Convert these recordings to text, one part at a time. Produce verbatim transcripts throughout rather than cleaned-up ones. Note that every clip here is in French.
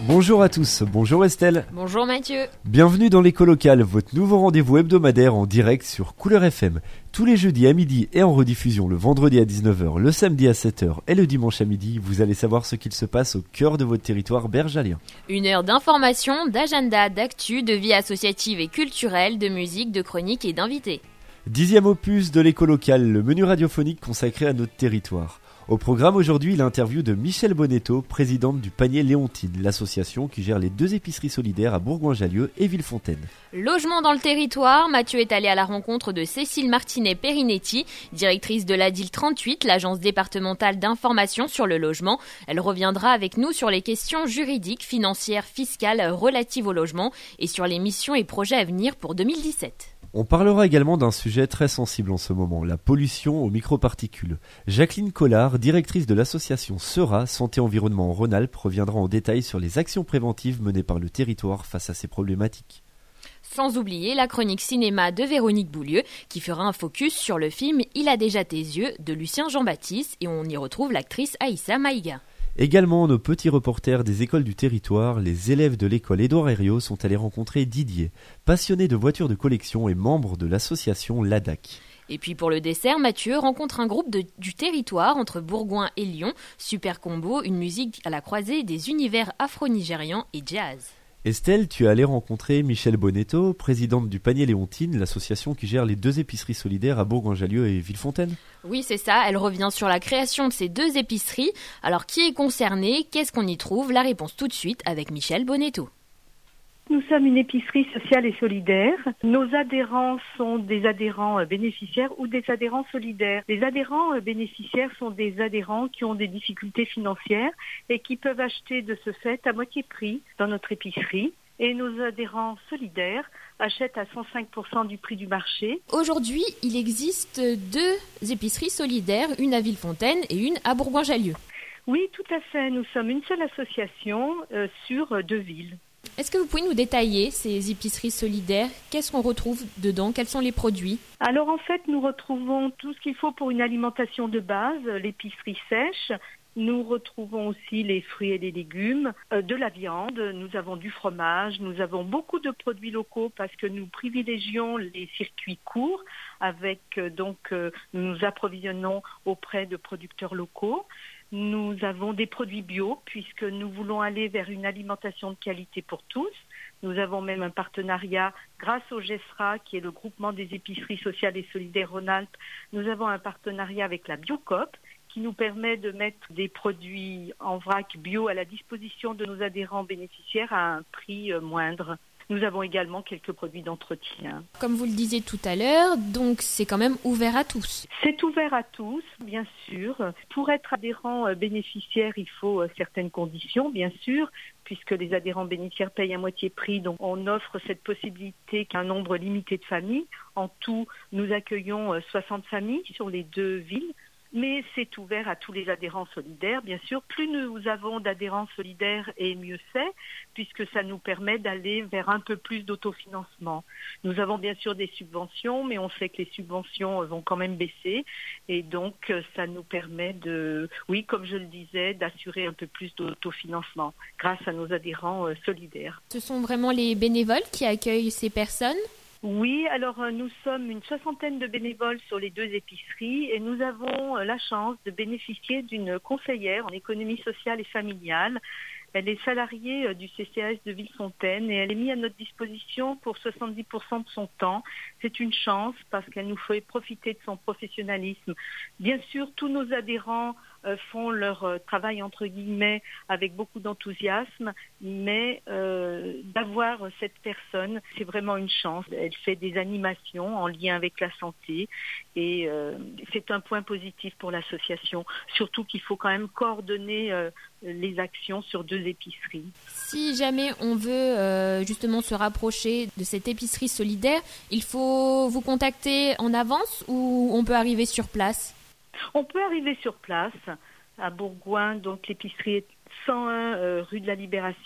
Bonjour à tous, bonjour Estelle. Bonjour Mathieu. Bienvenue dans l'Éco Locale, votre nouveau rendez-vous hebdomadaire en direct sur Couleur F M. Tous les jeudis à midi et en rediffusion le vendredi à dix-neuf heures, le samedi à sept heures et le dimanche à midi, vous allez savoir ce qu'il se passe au cœur de votre territoire bergalien. Une heure d'information, d'agenda, d'actu, de vie associative et culturelle, de musique, de chroniques et d'invités. Dixième opus de l'Éco Locale, le menu radiophonique consacré à notre territoire. Au programme aujourd'hui, l'interview de Michèle Bonetto, présidente du Panier Léontine, l'association qui gère les deux épiceries solidaires à Bourgoin-Jallieu et Villefontaine. Logement dans le territoire, Mathieu est allé à la rencontre de Cécile Martinet-Perinetti, directrice de l'A D I L trente-huit, l'agence départementale d'information sur le logement. Elle reviendra avec nous sur les questions juridiques, financières, fiscales relatives au logement et sur les missions et projets à venir pour deux mille dix-sept. On parlera également d'un sujet très sensible en ce moment, la pollution aux microparticules. Jacqueline Collard, directrice de l'association Sera Santé Environnement en Rhône-Alpes, reviendra en détail sur les actions préventives menées par le territoire face à ces problématiques. Sans oublier la chronique cinéma de Véronique Boulieu qui fera un focus sur le film Il a déjà tes yeux de Lucien Jean-Baptiste et on y retrouve l'actrice Aïssa Maïga. Également, nos petits reporters des écoles du territoire, les élèves de l'école Édouard Herriot sont allés rencontrer Didier, passionné de voitures de collection et membre de l'association l'A D A C. Et puis pour le dessert, Mathieu rencontre un groupe de, du territoire entre Bourgoin et Lyon. Super combo, une musique à la croisée des univers afro-nigérians et jazz. Estelle, tu es allée rencontrer Michèle Bonetto, présidente du Panier Léontine, l'association qui gère les deux épiceries solidaires à Bourgoin-Jallieu et Villefontaine. Oui, c'est ça, elle revient sur la création de ces deux épiceries. Alors qui est concerné? Qu'est-ce qu'on y trouve? La réponse tout de suite avec Michèle Bonetto. Nous sommes une épicerie sociale et solidaire. Nos adhérents sont des adhérents bénéficiaires ou des adhérents solidaires. Les adhérents bénéficiaires sont des adhérents qui ont des difficultés financières et qui peuvent acheter de ce fait à moitié prix dans notre épicerie. Et nos adhérents solidaires achètent à cent cinq pour cent du prix du marché. Aujourd'hui, il existe deux épiceries solidaires, une à Villefontaine et une à Bourgoin-Jallieu. Oui, tout à fait. Nous sommes une seule association euh, sur deux villes. Est-ce que vous pouvez nous détailler ces épiceries solidaires? Qu'est-ce qu'on retrouve dedans? Quels sont les produits? Alors en fait, nous retrouvons tout ce qu'il faut pour une alimentation de base, l'épicerie sèche. Nous retrouvons aussi les fruits et les légumes, euh, de la viande, nous avons du fromage, nous avons beaucoup de produits locaux parce que nous privilégions les circuits courts avec euh, donc euh, nous nous approvisionnons auprès de producteurs locaux. Nous avons des produits bio puisque nous voulons aller vers une alimentation de qualité pour tous. Nous avons même un partenariat grâce au GESRA qui est le groupement des épiceries sociales et solidaires Rhône-Alpes. Nous avons un partenariat avec la Biocoop qui nous permet de mettre des produits en vrac bio à la disposition de nos adhérents bénéficiaires à un prix moindre. Nous avons également quelques produits d'entretien. Comme vous le disiez tout à l'heure, donc c'est quand même ouvert à tous. C'est ouvert à tous, bien sûr. Pour être adhérent bénéficiaire, il faut certaines conditions, bien sûr, puisque les adhérents bénéficiaires payent à moitié prix. Donc on offre cette possibilité qu'un nombre limité de familles. En tout, nous accueillons soixante familles sur les deux villes. Mais c'est ouvert à tous les adhérents solidaires, bien sûr. Plus nous avons d'adhérents solidaires et mieux c'est, puisque ça nous permet d'aller vers un peu plus d'autofinancement. Nous avons bien sûr des subventions, mais on sait que les subventions vont quand même baisser. Et donc, ça nous permet de, oui, comme je le disais, d'assurer un peu plus d'autofinancement grâce à nos adhérents solidaires. Ce sont vraiment les bénévoles qui accueillent ces personnes ? Oui, alors euh, nous sommes une soixantaine de bénévoles sur les deux épiceries et nous avons euh, la chance de bénéficier d'une conseillère en économie sociale et familiale. Elle est salariée euh, du C C A S de Villefontaine et elle est mise à notre disposition pour soixante-dix pour cent de son temps. C'est une chance parce qu'elle nous fait profiter de son professionnalisme. Bien sûr, tous nos adhérents euh, font leur euh, travail entre guillemets avec beaucoup d'enthousiasme, mais euh, d'avoir cette personne, c'est vraiment une chance. Elle fait des animations en lien avec la santé et euh, c'est un point positif pour l'association. Surtout qu'il faut quand même coordonner euh, les actions sur deux épiceries. Si jamais on veut euh, justement se rapprocher de cette épicerie solidaire, il faut vous contacter en avance ou on peut arriver sur place? On peut arriver sur place à Bourgoin, donc l'épicerie est cent un euh, rue de la Libération.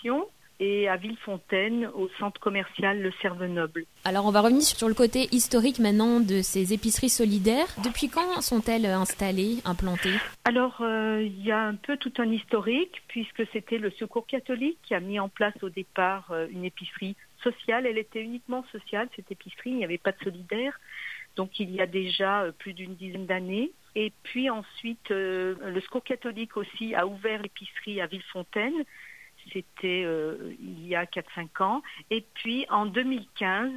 et à Villefontaine, au centre commercial Le Cervenoble. Alors on va revenir sur le côté historique maintenant de ces épiceries solidaires. Depuis quand sont-elles installées, implantées ? Alors euh, il y a un peu tout un historique, puisque c'était le Secours catholique qui a mis en place au départ euh, une épicerie sociale. Elle était uniquement sociale, cette épicerie, il n'y avait pas de solidaire. Donc il y a déjà euh, plus d'une dizaine d'années. Et puis ensuite, euh, le Secours catholique aussi a ouvert l'épicerie à Villefontaine. C'était euh, il y a quatre cinq ans. Et puis en deux mille quinze,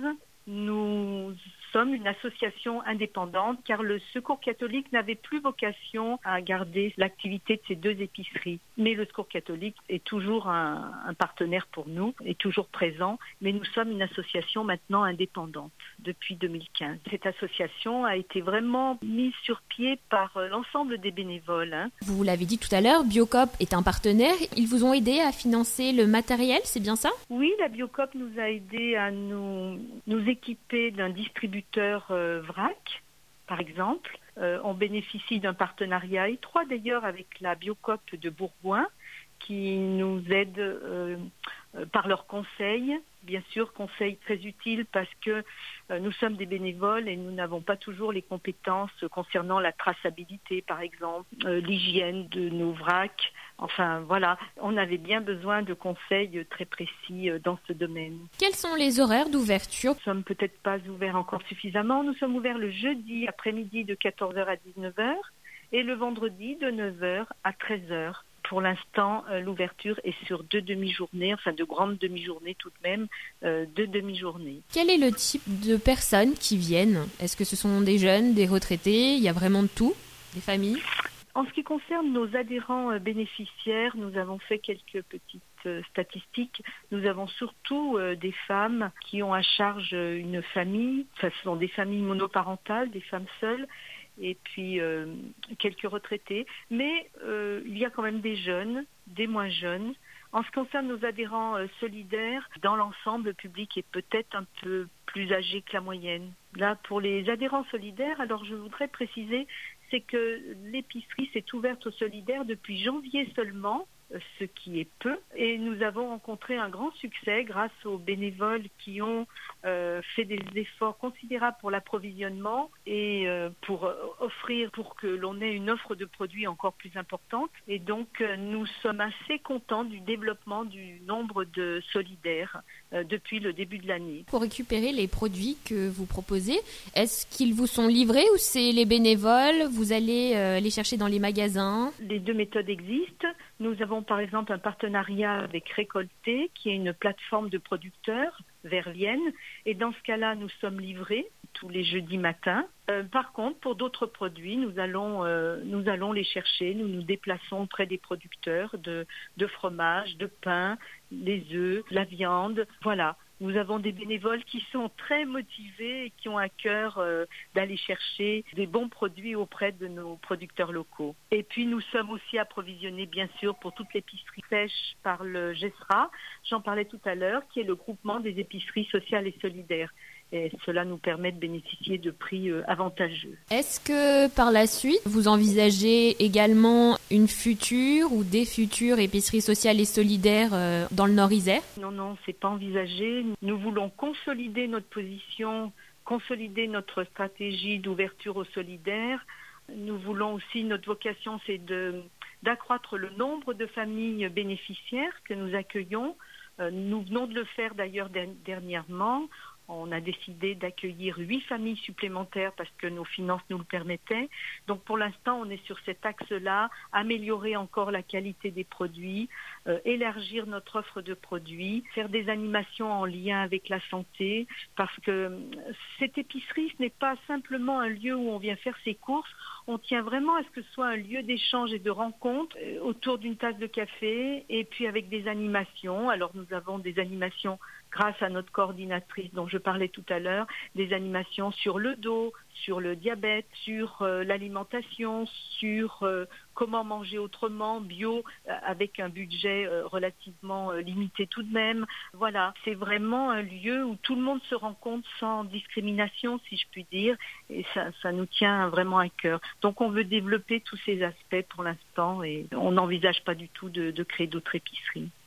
nous sommes une association indépendante car le Secours catholique n'avait plus vocation à garder l'activité de ces deux épiceries. Mais le Secours catholique est toujours un, un partenaire pour nous, est toujours présent, mais nous sommes une association maintenant indépendante depuis deux mille quinze. Cette association a été vraiment mise sur pied par l'ensemble des bénévoles. Hein. Vous l'avez dit tout à l'heure, Biocoop est un partenaire. Ils vous ont aidé à financer le matériel, c'est bien ça ? Oui, la Biocoop nous a aidé à nous, nous équiper d'un distributeur euh, vrac, par exemple. Euh, on bénéficie d'un partenariat étroit d'ailleurs avec la Biocoop de Bourgoin qui nous aide euh, euh, par leurs conseils. Bien sûr, conseils très utiles parce que euh, nous sommes des bénévoles et nous n'avons pas toujours les compétences concernant la traçabilité, par exemple, euh, l'hygiène de nos vracs. Enfin, voilà, on avait bien besoin de conseils très précis euh, dans ce domaine. Quels sont les horaires d'ouverture ? Nous ne sommes peut-être pas ouverts encore suffisamment. Nous sommes ouverts le jeudi après-midi de quatorze heures à dix-neuf heures et le vendredi de neuf heures à treize heures. Pour l'instant, euh, l'ouverture est sur deux demi-journées, enfin de grandes demi-journées tout de même, euh, deux demi-journées. Quel est le type de personnes qui viennent ? Est-ce que ce sont des jeunes, des retraités ? Il y a vraiment de tout ? Des familles ? En ce qui concerne nos adhérents euh, bénéficiaires, nous avons fait quelques petites euh, statistiques. Nous avons surtout euh, des femmes qui ont à charge euh, une famille, enfin ce sont des familles monoparentales, des femmes seules, et puis euh, quelques retraités. Mais euh, il y a quand même des jeunes, des moins jeunes. En ce qui concerne nos adhérents euh, solidaires, dans l'ensemble, le public est peut-être un peu plus âgé que la moyenne. Là, pour les adhérents solidaires, alors je voudrais préciser, c'est que l'épicerie s'est ouverte aux solidaires depuis janvier seulement, ce qui est peu. Et nous avons rencontré un grand succès grâce aux bénévoles qui ont euh, fait des efforts considérables pour l'approvisionnement et euh, pour offrir, pour que l'on ait une offre de produits encore plus importante. Et donc, euh, nous sommes assez contents du développement du nombre de solidaires euh, depuis le début de l'année. Pour récupérer les produits que vous proposez, est-ce qu'ils vous sont livrés ou c'est les bénévoles ? Vous allez euh, les chercher dans les magasins ? Les deux méthodes existent. Nous avons par exemple un partenariat avec Récolter, qui est une plateforme de producteurs vers Vienne. Et dans ce cas-là, nous sommes livrés tous les jeudis matins. Euh, par contre, pour d'autres produits, nous allons, euh, nous allons les chercher. Nous nous déplaçons auprès des producteurs de, de fromage, de pain, les œufs, la viande. Voilà. Nous avons des bénévoles qui sont très motivés et qui ont à cœur euh, d'aller chercher des bons produits auprès de nos producteurs locaux. Et puis nous sommes aussi approvisionnés bien sûr pour toute l'épicerie sèche par le G E S R A, j'en parlais tout à l'heure, qui est le groupement des épiceries sociales et solidaires. Et cela nous permet de bénéficier de prix euh, avantageux. Est-ce que par la suite, vous envisagez également une future ou des futures épiceries sociales et solidaires euh, dans le Nord-Isère ? Non, non, c'est pas envisagé. Nous voulons consolider notre position, consolider notre stratégie d'ouverture aux solidaires. Nous voulons aussi, notre vocation, c'est de, d'accroître le nombre de familles bénéficiaires que nous accueillons. Euh, nous venons de le faire d'ailleurs dernièrement. On a décidé d'accueillir huit familles supplémentaires parce que nos finances nous le permettaient. Donc pour l'instant, on est sur cet axe-là, améliorer encore la qualité des produits, euh, élargir notre offre de produits, faire des animations en lien avec la santé, parce que cette épicerie, ce n'est pas simplement un lieu où on vient faire ses courses. On tient vraiment à ce que ce soit un lieu d'échange et de rencontre euh, autour d'une tasse de café et puis avec des animations. Alors nous avons des animations grâce à notre coordinatrice dont je parlais tout à l'heure, des animations sur le dos, sur le diabète, sur euh, l'alimentation, sur euh, comment manger autrement, bio, euh, avec un budget euh, relativement euh, limité tout de même. Voilà, c'est vraiment un lieu où tout le monde se rencontre sans discrimination, si je puis dire, et ça, ça nous tient vraiment à cœur. Donc on veut développer tous ces aspects pour l'instant et on n'envisage pas du tout de, de créer d'autres épiceries.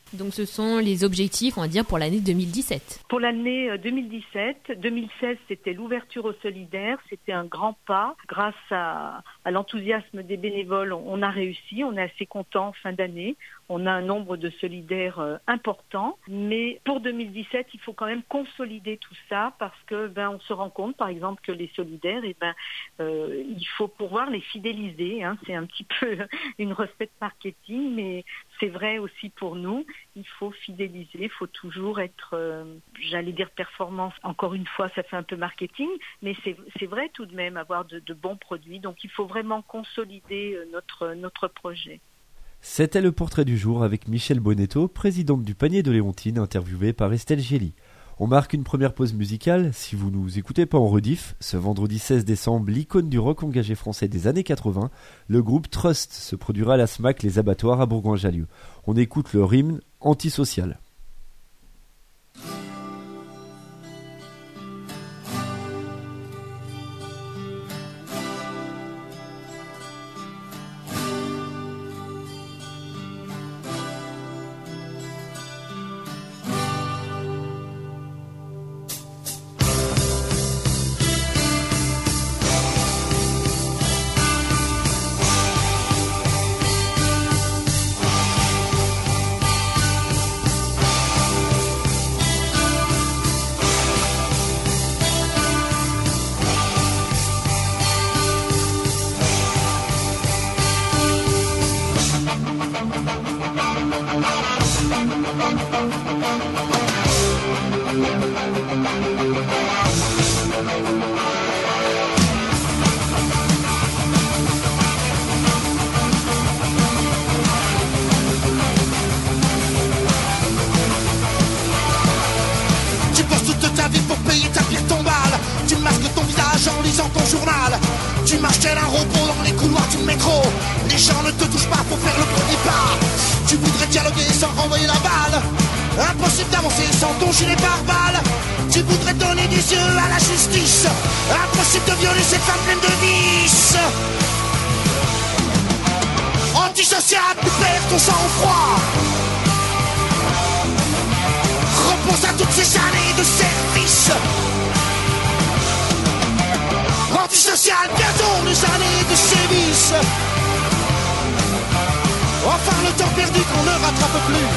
Donc ce sont les objectifs, on va dire, pour l'année deux mille dix-sept. Pour l'année deux mille dix-sept, deux mille seize, c'était l'ouverture aux solidaires. C'était un grand pas. Grâce à, à l'enthousiasme des bénévoles, on a réussi. On est assez contents en fin d'année. On a un nombre de solidaires euh, important. Mais pour deux mille dix-sept, il faut quand même consolider tout ça parce que ben, on se rend compte, par exemple, que les solidaires, eh ben, euh, il faut pouvoir les fidéliser. Hein. C'est un petit peu une recette marketing, mais c'est vrai aussi pour nous. Il faut fidéliser, il faut toujours être, euh, j'allais dire performance. Encore une fois, ça fait un peu marketing, mais c'est, c'est vrai tout de même avoir de, de bons produits. Donc il faut vraiment consolider euh, notre, notre projet. C'était le portrait du jour avec Michèle Bonetto, présidente du Panier de Léontine, interviewée par Estelle Gély. On marque une première pause musicale. Si vous nous écoutez pas en rediff, ce vendredi seize décembre, l'icône du rock engagé français des années quatre-vingts, le groupe Trust se produira à la SMAC Les Abattoirs à Bourgoin-Jallieu. On écoute leur hymne antisocial. Tu marches tel un robot dans les couloirs du métro. Les gens ne te touchent pas pour faire le premier pas. Tu voudrais dialoguer sans renvoyer la balle. Impossible d'avancer sans ton gilet pare-balles. Tu voudrais donner des yeux à la justice. Impossible de violer cette femme pleine de vices. Antisocial, tu perds ton sang-froid. Repense à toutes ces années de service. Antisocial, bientôt les années de sévices. Enfin le temps perdu qu'on ne rattrape plus.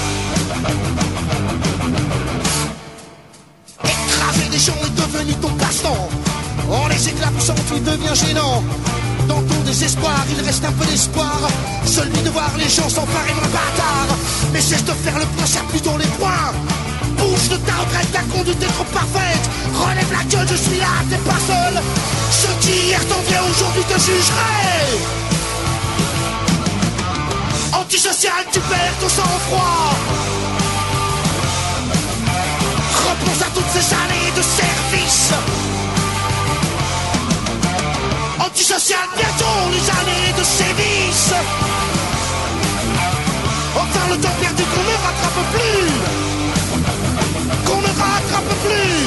Écraser des gens est devenu ton passe-temps. En les éclaboussant tu deviens gênant. Dans ton désespoir il reste un peu d'espoir, celui de voir les gens s'emparer d'un bâtard. Mais cesse de faire le point, serre plutôt les poings. Bouge de ta retraite, ta conduite est trop parfaite. Relève la gueule, je suis là, t'es pas seul. Ceux qui hier t'enviaient aujourd'hui te jugeraient. Antisocial, tu perds ton sang-froid. Repense à toutes ces années de service. Antisocial, bientôt les années de sévices. Enfin le temps perdu qu'on ne rattrape plus. Qu'on ne rattrape plus.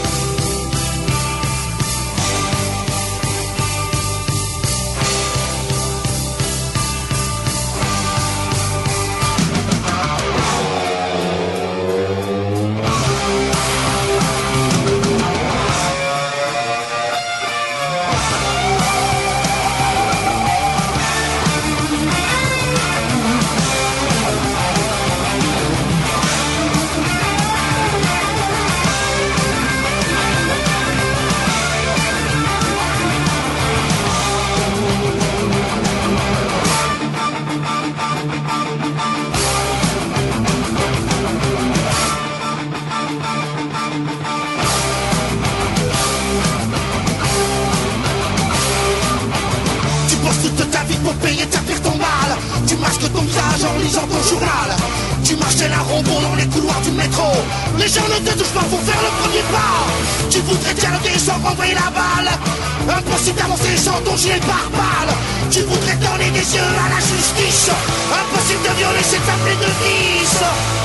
Les gens ne te touchent pas pour faire le premier pas. Tu voudrais dialoguer sans renvoyer la balle. Impossible d'avancer sans ton gilet pare-balles. Tu voudrais donner des yeux à la justice. Impossible de violer cette femme pleine de vices.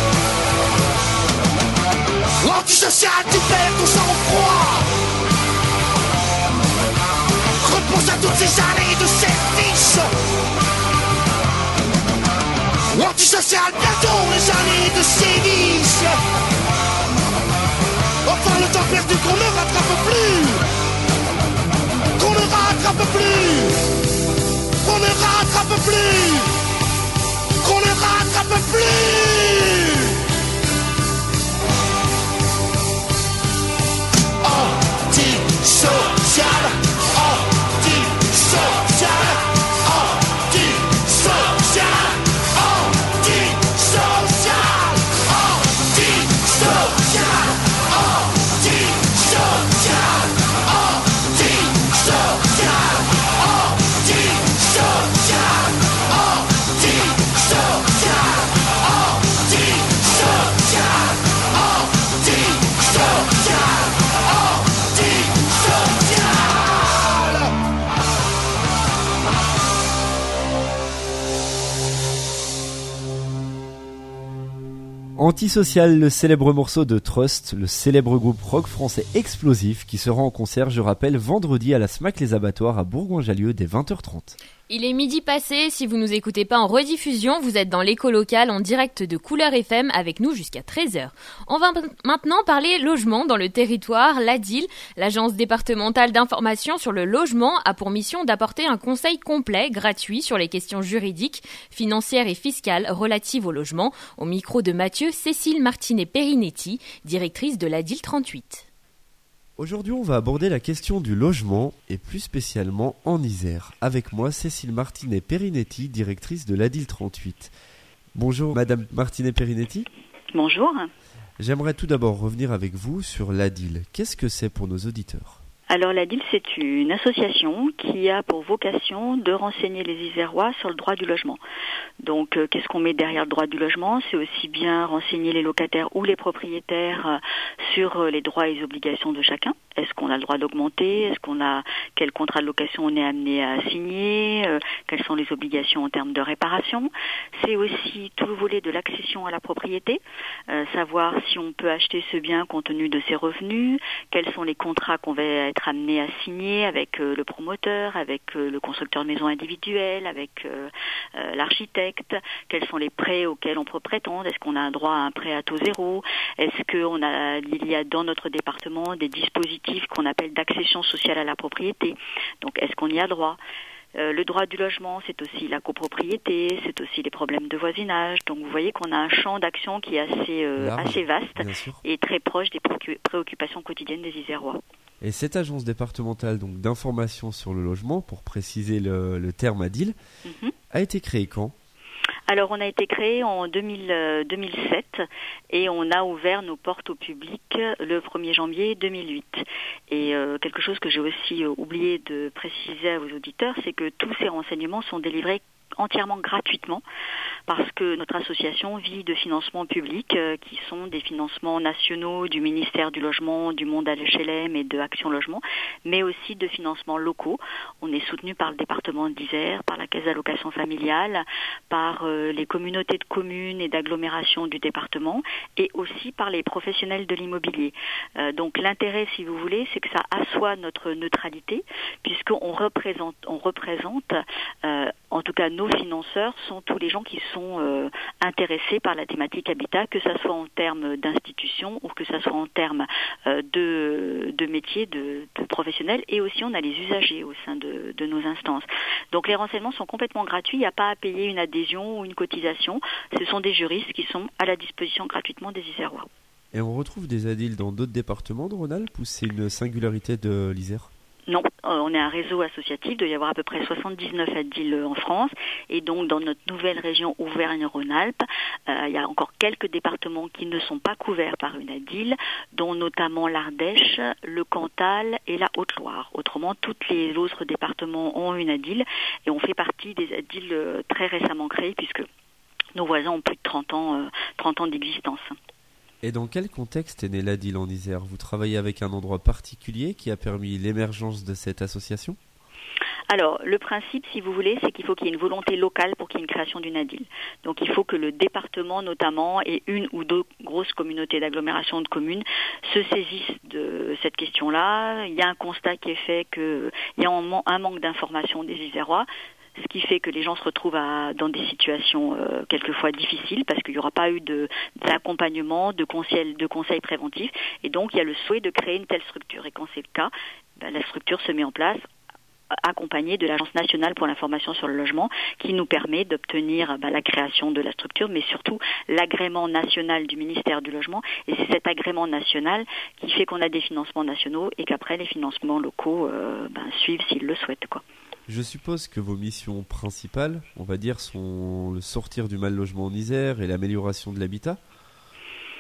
Antisocial, tu perds ton sang-froid. Repense à toutes ces années de service. Antisocial, bientôt les années Antisocial, le célèbre morceau de Trust, le célèbre groupe rock français explosif qui sera en concert, je rappelle, vendredi à la Smack Les Abattoirs à Bourgoin-Jallieu dès vingt heures trente. Il est midi passé, si vous nous écoutez pas en rediffusion, vous êtes dans l'écho local en direct de Couleur F M avec nous jusqu'à treize heures. On va maintenant parler logement dans le territoire. L'A D I L, l'agence départementale d'information sur le logement, a pour mission d'apporter un conseil complet, gratuit sur les questions juridiques, financières et fiscales relatives au logement. Au micro de Mathieu, Cécile Martinet-Perinetti, directrice de l'A D I L trente-huit. Aujourd'hui, on va aborder la question du logement et plus spécialement en Isère. Avec moi, Cécile Martinet-Perinetti, directrice de l'A D I L trente-huit. Bonjour Madame Martinet-Perinetti. Bonjour. J'aimerais tout d'abord revenir avec vous sur l'A D I L. Qu'est-ce que c'est pour nos auditeurs ? Alors l'A D I L, c'est une association qui a pour vocation de renseigner les Isérois sur le droit du logement. Donc euh, qu'est-ce qu'on met derrière le droit du logement ? C'est aussi bien renseigner les locataires ou les propriétaires euh, sur euh, les droits et les obligations de chacun. Est-ce qu'on a le droit d'augmenter ? Est-ce qu'on a quel contrat de location on est amené à signer ? euh, Quelles sont les obligations en termes de réparation ? C'est aussi tout le volet de l'accession à la propriété, euh, savoir si on peut acheter ce bien compte tenu de ses revenus, quels sont les contrats qu'on va être amené à signer avec euh, le promoteur, avec euh, le constructeur de maisons individuelles, avec euh, euh, l'architecte, quels sont les prêts auxquels on peut prétendre, est-ce qu'on a un droit à un prêt à taux zéro, est-ce qu'on a, il y a dans notre département des dispositifs qu'on appelle d'accession sociale à la propriété, donc est-ce qu'on y a droit ? Euh, le droit du logement, c'est aussi la copropriété, c'est aussi les problèmes de voisinage. Donc vous voyez qu'on a un champ d'action qui est assez, euh, assez vaste et très proche des préoccupations quotidiennes des Isérois. Et cette agence départementale donc, d'information sur le logement, pour préciser le, le terme A D I L, mm-hmm. a été créée quand ? Alors on a été créé en deux mille, euh, deux mille sept et on a ouvert nos portes au public le premier janvier deux mille huit. Et euh, quelque chose que j'ai aussi euh, oublié de préciser à vos auditeurs, c'est que tous ces renseignements sont délivrés entièrement gratuitement parce que notre association vit de financements publics euh, qui sont des financements nationaux du ministère du Logement, du Monde H L M et de Action Logement, mais aussi de financements locaux. On est soutenu par le département d'Isère, par la Caisse d'allocation familiale, par euh, les communautés de communes et d'agglomération du département et aussi par les professionnels de l'immobilier. Euh, donc l'intérêt, si vous voulez, c'est que ça assoit notre neutralité puisqu'on représente, on représente euh, en tout cas nos financeurs sont tous les gens qui sont euh, intéressés par la thématique habitat, que ça soit en termes d'institutions ou que ça soit en termes euh, de, de métiers, de, de professionnels, et aussi on a les usagers au sein de, de nos instances. Donc les renseignements sont complètement gratuits, il n'y a pas à payer une adhésion ou une cotisation, ce sont des juristes qui sont à la disposition gratuitement des Isérois. Et on retrouve des A D I L dans d'autres départements de Rhône-Alpes ou c'est une singularité de l'Isère ? Non, on est un réseau associatif, il doit y avoir à peu près soixante-dix-neuf A D I L en France, et donc dans notre nouvelle région Auvergne-Rhône-Alpes, euh, il y a encore quelques départements qui ne sont pas couverts par une A D I L, dont notamment l'Ardèche, le Cantal et la Haute-Loire. Autrement, tous les autres départements ont une A D I L, et on fait partie des A D I L très récemment créées, puisque nos voisins ont plus de trente ans, euh, trente ans d'existence. Et dans quel contexte est né l'A D I L en Isère ? Vous travaillez avec un endroit particulier qui a permis l'émergence de cette association ? Alors, le principe, si vous voulez, c'est qu'il faut qu'il y ait une volonté locale pour qu'il y ait une création d'une A D I L. Donc, il faut que le département, notamment, et une ou deux grosses communautés d'agglomération de communes se saisissent de cette question-là. Il y a un constat qui est fait qu'il y a un manque d'information des Isérois, ce qui fait que les gens se retrouvent à, dans des situations euh, quelquefois difficiles parce qu'il n'y aura pas eu de, d'accompagnement, de conseils, de conseils préventifs. Et donc, il y a le souhait de créer une telle structure. Et quand c'est le cas, ben, la structure se met en place accompagnée de l'Agence nationale pour l'information sur le logement qui nous permet d'obtenir ben, la création de la structure, mais surtout l'agrément national du ministère du Logement. Et c'est cet agrément national qui fait qu'on a des financements nationaux et qu'après, les financements locaux euh, ben, suivent s'ils le souhaitent, quoi. Je suppose que vos missions principales, on va dire, sont le sortir du mal logement en Isère et l'amélioration de l'habitat.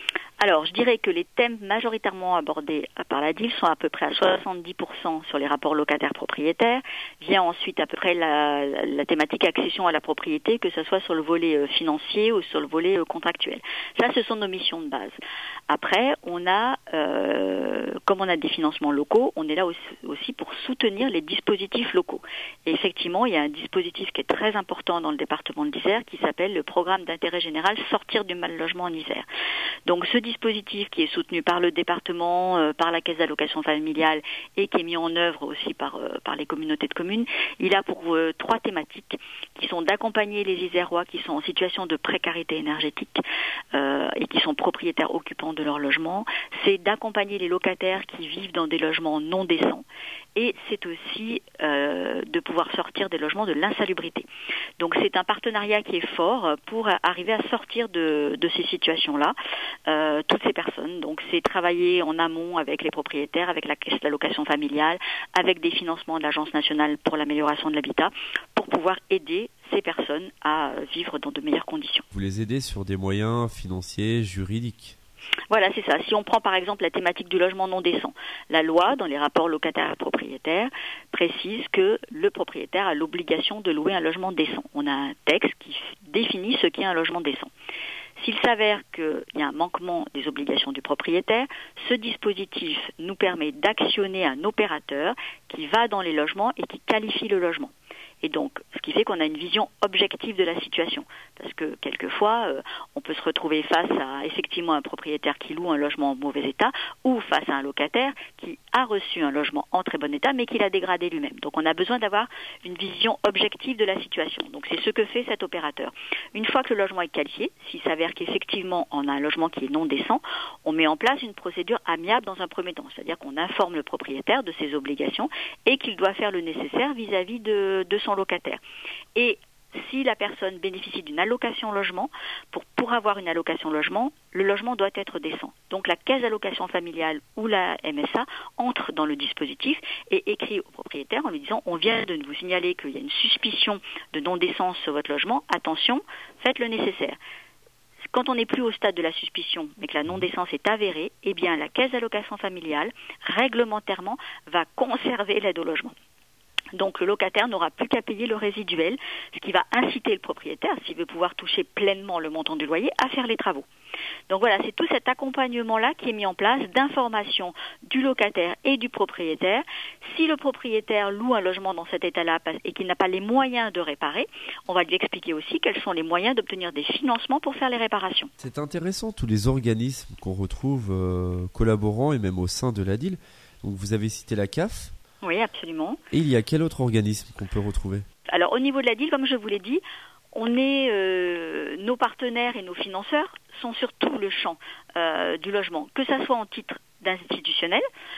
Alors, je dirais que les thèmes majoritairement abordés par la D I L sont à peu près à soixante-dix pour cent sur les rapports locataires-propriétaires. Vient ensuite à peu près la, la thématique accession à la propriété, que ce soit sur le volet financier ou sur le volet contractuel. Ça, ce sont nos missions de base. Après, on a, euh, comme on a des financements locaux, on est là aussi, aussi pour soutenir les dispositifs locaux. Et effectivement, il y a un dispositif qui est très important dans le département de l'Isère qui s'appelle le programme d'intérêt général Sortir du mal logement en Isère. Donc, ce dispositif qui est soutenu par le département, euh, par la caisse d'allocation familiale et qui est mis en œuvre aussi par, euh, par les communautés de communes, il a pour euh, trois thématiques qui sont d'accompagner les Isérois qui sont en situation de précarité énergétique euh, et qui sont propriétaires occupants de leur logement. C'est d'accompagner les locataires qui vivent dans des logements non décents. Et c'est aussi euh, de pouvoir sortir des logements de l'insalubrité. Donc c'est un partenariat qui est fort pour arriver à sortir de, de ces situations-là, euh, toutes ces personnes. Donc c'est travailler en amont avec les propriétaires, avec la caisse d'allocation familiale, avec des financements de l'Agence nationale pour l'amélioration de l'habitat, pour pouvoir aider ces personnes à vivre dans de meilleures conditions. Vous les aidez sur des moyens financiers, juridiques ? Voilà, c'est ça. Si on prend par exemple la thématique du logement non décent, la loi, dans les rapports locataires-propriétaires, précise que le propriétaire a l'obligation de louer un logement décent. On a un texte qui définit ce qu'est un logement décent. S'il s'avère qu'il y a un manquement des obligations du propriétaire, ce dispositif nous permet d'actionner un opérateur qui va dans les logements et qui qualifie le logement. Et donc, ce qui fait qu'on a une vision objective de la situation. Parce que, quelquefois, euh, on peut se retrouver face à, effectivement, un propriétaire qui loue un logement en mauvais état ou face à un locataire qui a reçu un logement en très bon état, mais qui l'a dégradé lui-même. Donc, on a besoin d'avoir une vision objective de la situation. Donc, c'est ce que fait cet opérateur. Une fois que le logement est qualifié, s'il s'avère qu'effectivement, on a un logement qui est non décent, on met en place une procédure amiable dans un premier temps. C'est-à-dire qu'on informe le propriétaire de ses obligations et qu'il doit faire le nécessaire vis-à-vis de, de son locataire. Et si la personne bénéficie d'une allocation logement, pour, pour avoir une allocation logement, le logement doit être décent. Donc la caisse d'allocation familiale ou la M S A entre dans le dispositif et écrit au propriétaire en lui disant « On vient de vous signaler qu'il y a une suspicion de non-décence sur votre logement. Attention, faites le nécessaire. » Quand on n'est plus au stade de la suspicion, mais que la non-décence est avérée, eh bien la caisse d'allocation familiale, réglementairement, va conserver l'aide au logement. Donc le locataire n'aura plus qu'à payer le résiduel, ce qui va inciter le propriétaire, s'il veut pouvoir toucher pleinement le montant du loyer, à faire les travaux. Donc voilà, c'est tout cet accompagnement-là qui est mis en place d'information du locataire et du propriétaire. Si le propriétaire loue un logement dans cet état-là et qu'il n'a pas les moyens de réparer, on va lui expliquer aussi quels sont les moyens d'obtenir des financements pour faire les réparations. C'est intéressant, tous les organismes qu'on retrouve euh, collaborant et même au sein de l'A D I L. Donc vous avez cité la C A F. Oui, absolument. Et il y a quel autre organisme qu'on peut retrouver ? Alors au niveau de l'A D I L, comme je vous l'ai dit, on est, euh, nos partenaires et nos financeurs sont sur tout le champ euh, du logement, que ça soit en titre d'institutionnel,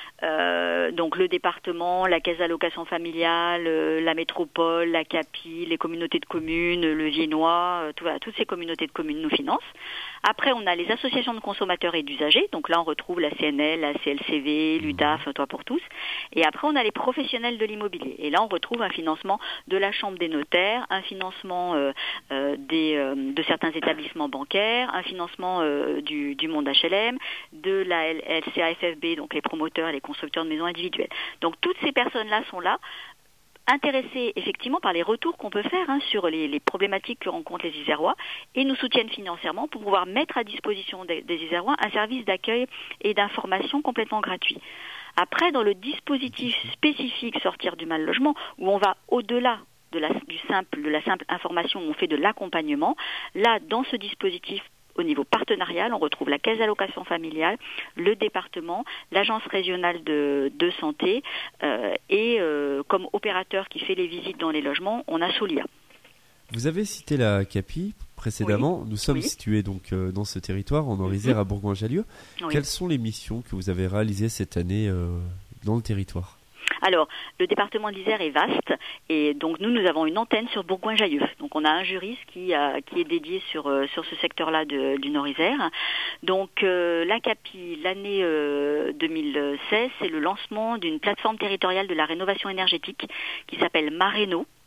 euh, donc le département, la caisse d'allocation familiale, euh, la métropole, la C A P I, les communautés de communes, le Viennois, euh, tout, voilà, toutes ces communautés de communes nous financent. Après, on a les associations de consommateurs et d'usagers, donc là on retrouve la C N L, la C L C V, l'U D A F, Toit pour tous. Et après, on a les professionnels de l'immobilier. Et là, on retrouve un financement de la Chambre des notaires, un financement euh, euh, des, euh, de certains établissements bancaires, un financement euh, du, du monde H L M, de la L C A F F B, donc les promoteurs et les constructeurs de maisons individuelles. Donc toutes ces personnes-là sont là, intéressés effectivement par les retours qu'on peut faire hein, sur les, les problématiques que rencontrent les Isérois et nous soutiennent financièrement pour pouvoir mettre à disposition des, des Isérois un service d'accueil et d'information complètement gratuit. Après, dans le dispositif spécifique Sortir du mal logement, où on va au-delà de la, du simple, de la simple information, où on fait de l'accompagnement, là, dans ce dispositif au niveau partenarial, on retrouve la caisse d'allocation familiale, le département, l'agence régionale de, de santé euh, et euh, comme opérateur qui fait les visites dans les logements, on a Solia. Vous avez cité la C A P I précédemment. Oui. Nous sommes oui. situés donc euh, dans ce territoire, en Orisère, à Bourgoin-Jallieu. Oui. Quelles sont les missions que vous avez réalisées cette année euh, dans le territoire ? Alors, le département de l'Isère est vaste et donc nous, nous avons une antenne sur Bourgoin-Jallieu. Donc, on a un juriste qui, euh, qui est dédié sur, euh, sur ce secteur-là de, du Nord-Isère. Donc, euh, la C A P I, l'année euh, deux mille seize, c'est le lancement d'une plateforme territoriale de la rénovation énergétique qui s'appelle Maréno.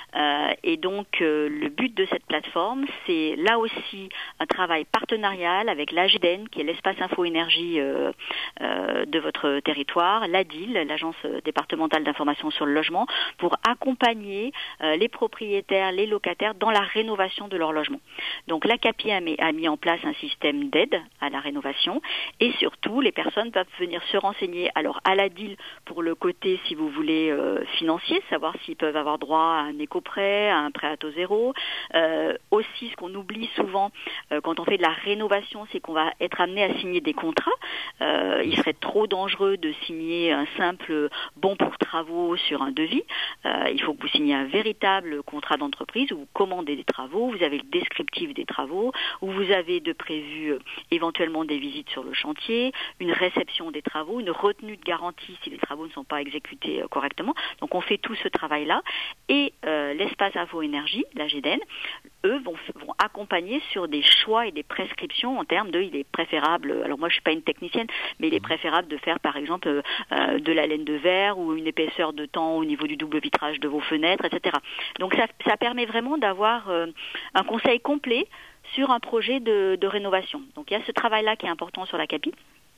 Euh, et donc, euh, le but de cette plateforme, c'est là aussi un travail partenarial avec l'A G D E N, qui est l'espace info-énergie euh, euh, de votre territoire, l'A D I L, l'Agence départementale d'information sur le logement, pour accompagner euh, les propriétaires, les locataires dans la rénovation de leur logement. Donc, la CAPI a mis, a mis en place un système d'aide à la rénovation et surtout, les personnes peuvent venir se renseigner alors à l'A D I L pour le côté, si vous voulez, euh, financier, savoir s'ils peuvent avoir droit à un éco-prêt, à un prêt à taux zéro. Euh, aussi, ce qu'on oublie souvent euh, quand on fait de la rénovation, c'est qu'on va être amené à signer des contrats. Euh, il serait trop dangereux de signer un simple bon pour travaux sur un devis. Euh, il faut que vous signiez un véritable contrat d'entreprise où vous commandez des travaux, vous avez le descriptif des travaux, où vous avez de prévu euh, éventuellement des visites sur le chantier, une réception des travaux, une retenue de garantie si les travaux ne sont pas exécutés euh, correctement. Donc on fait tout ce travail-là. Et euh, l'espace info-énergie, la G D E N, eux vont, vont accompagner sur des choix et des prescriptions en termes de, il est préférable, alors moi je suis pas une technicienne, mais il est préférable de faire par exemple euh, de la laine de verre ou une épaisseur de temps au niveau du double vitrage de vos fenêtres, et cetera. Donc ça, ça permet vraiment d'avoir euh, un conseil complet sur un projet de, de rénovation. Donc il y a ce travail-là qui est important sur la CAPI.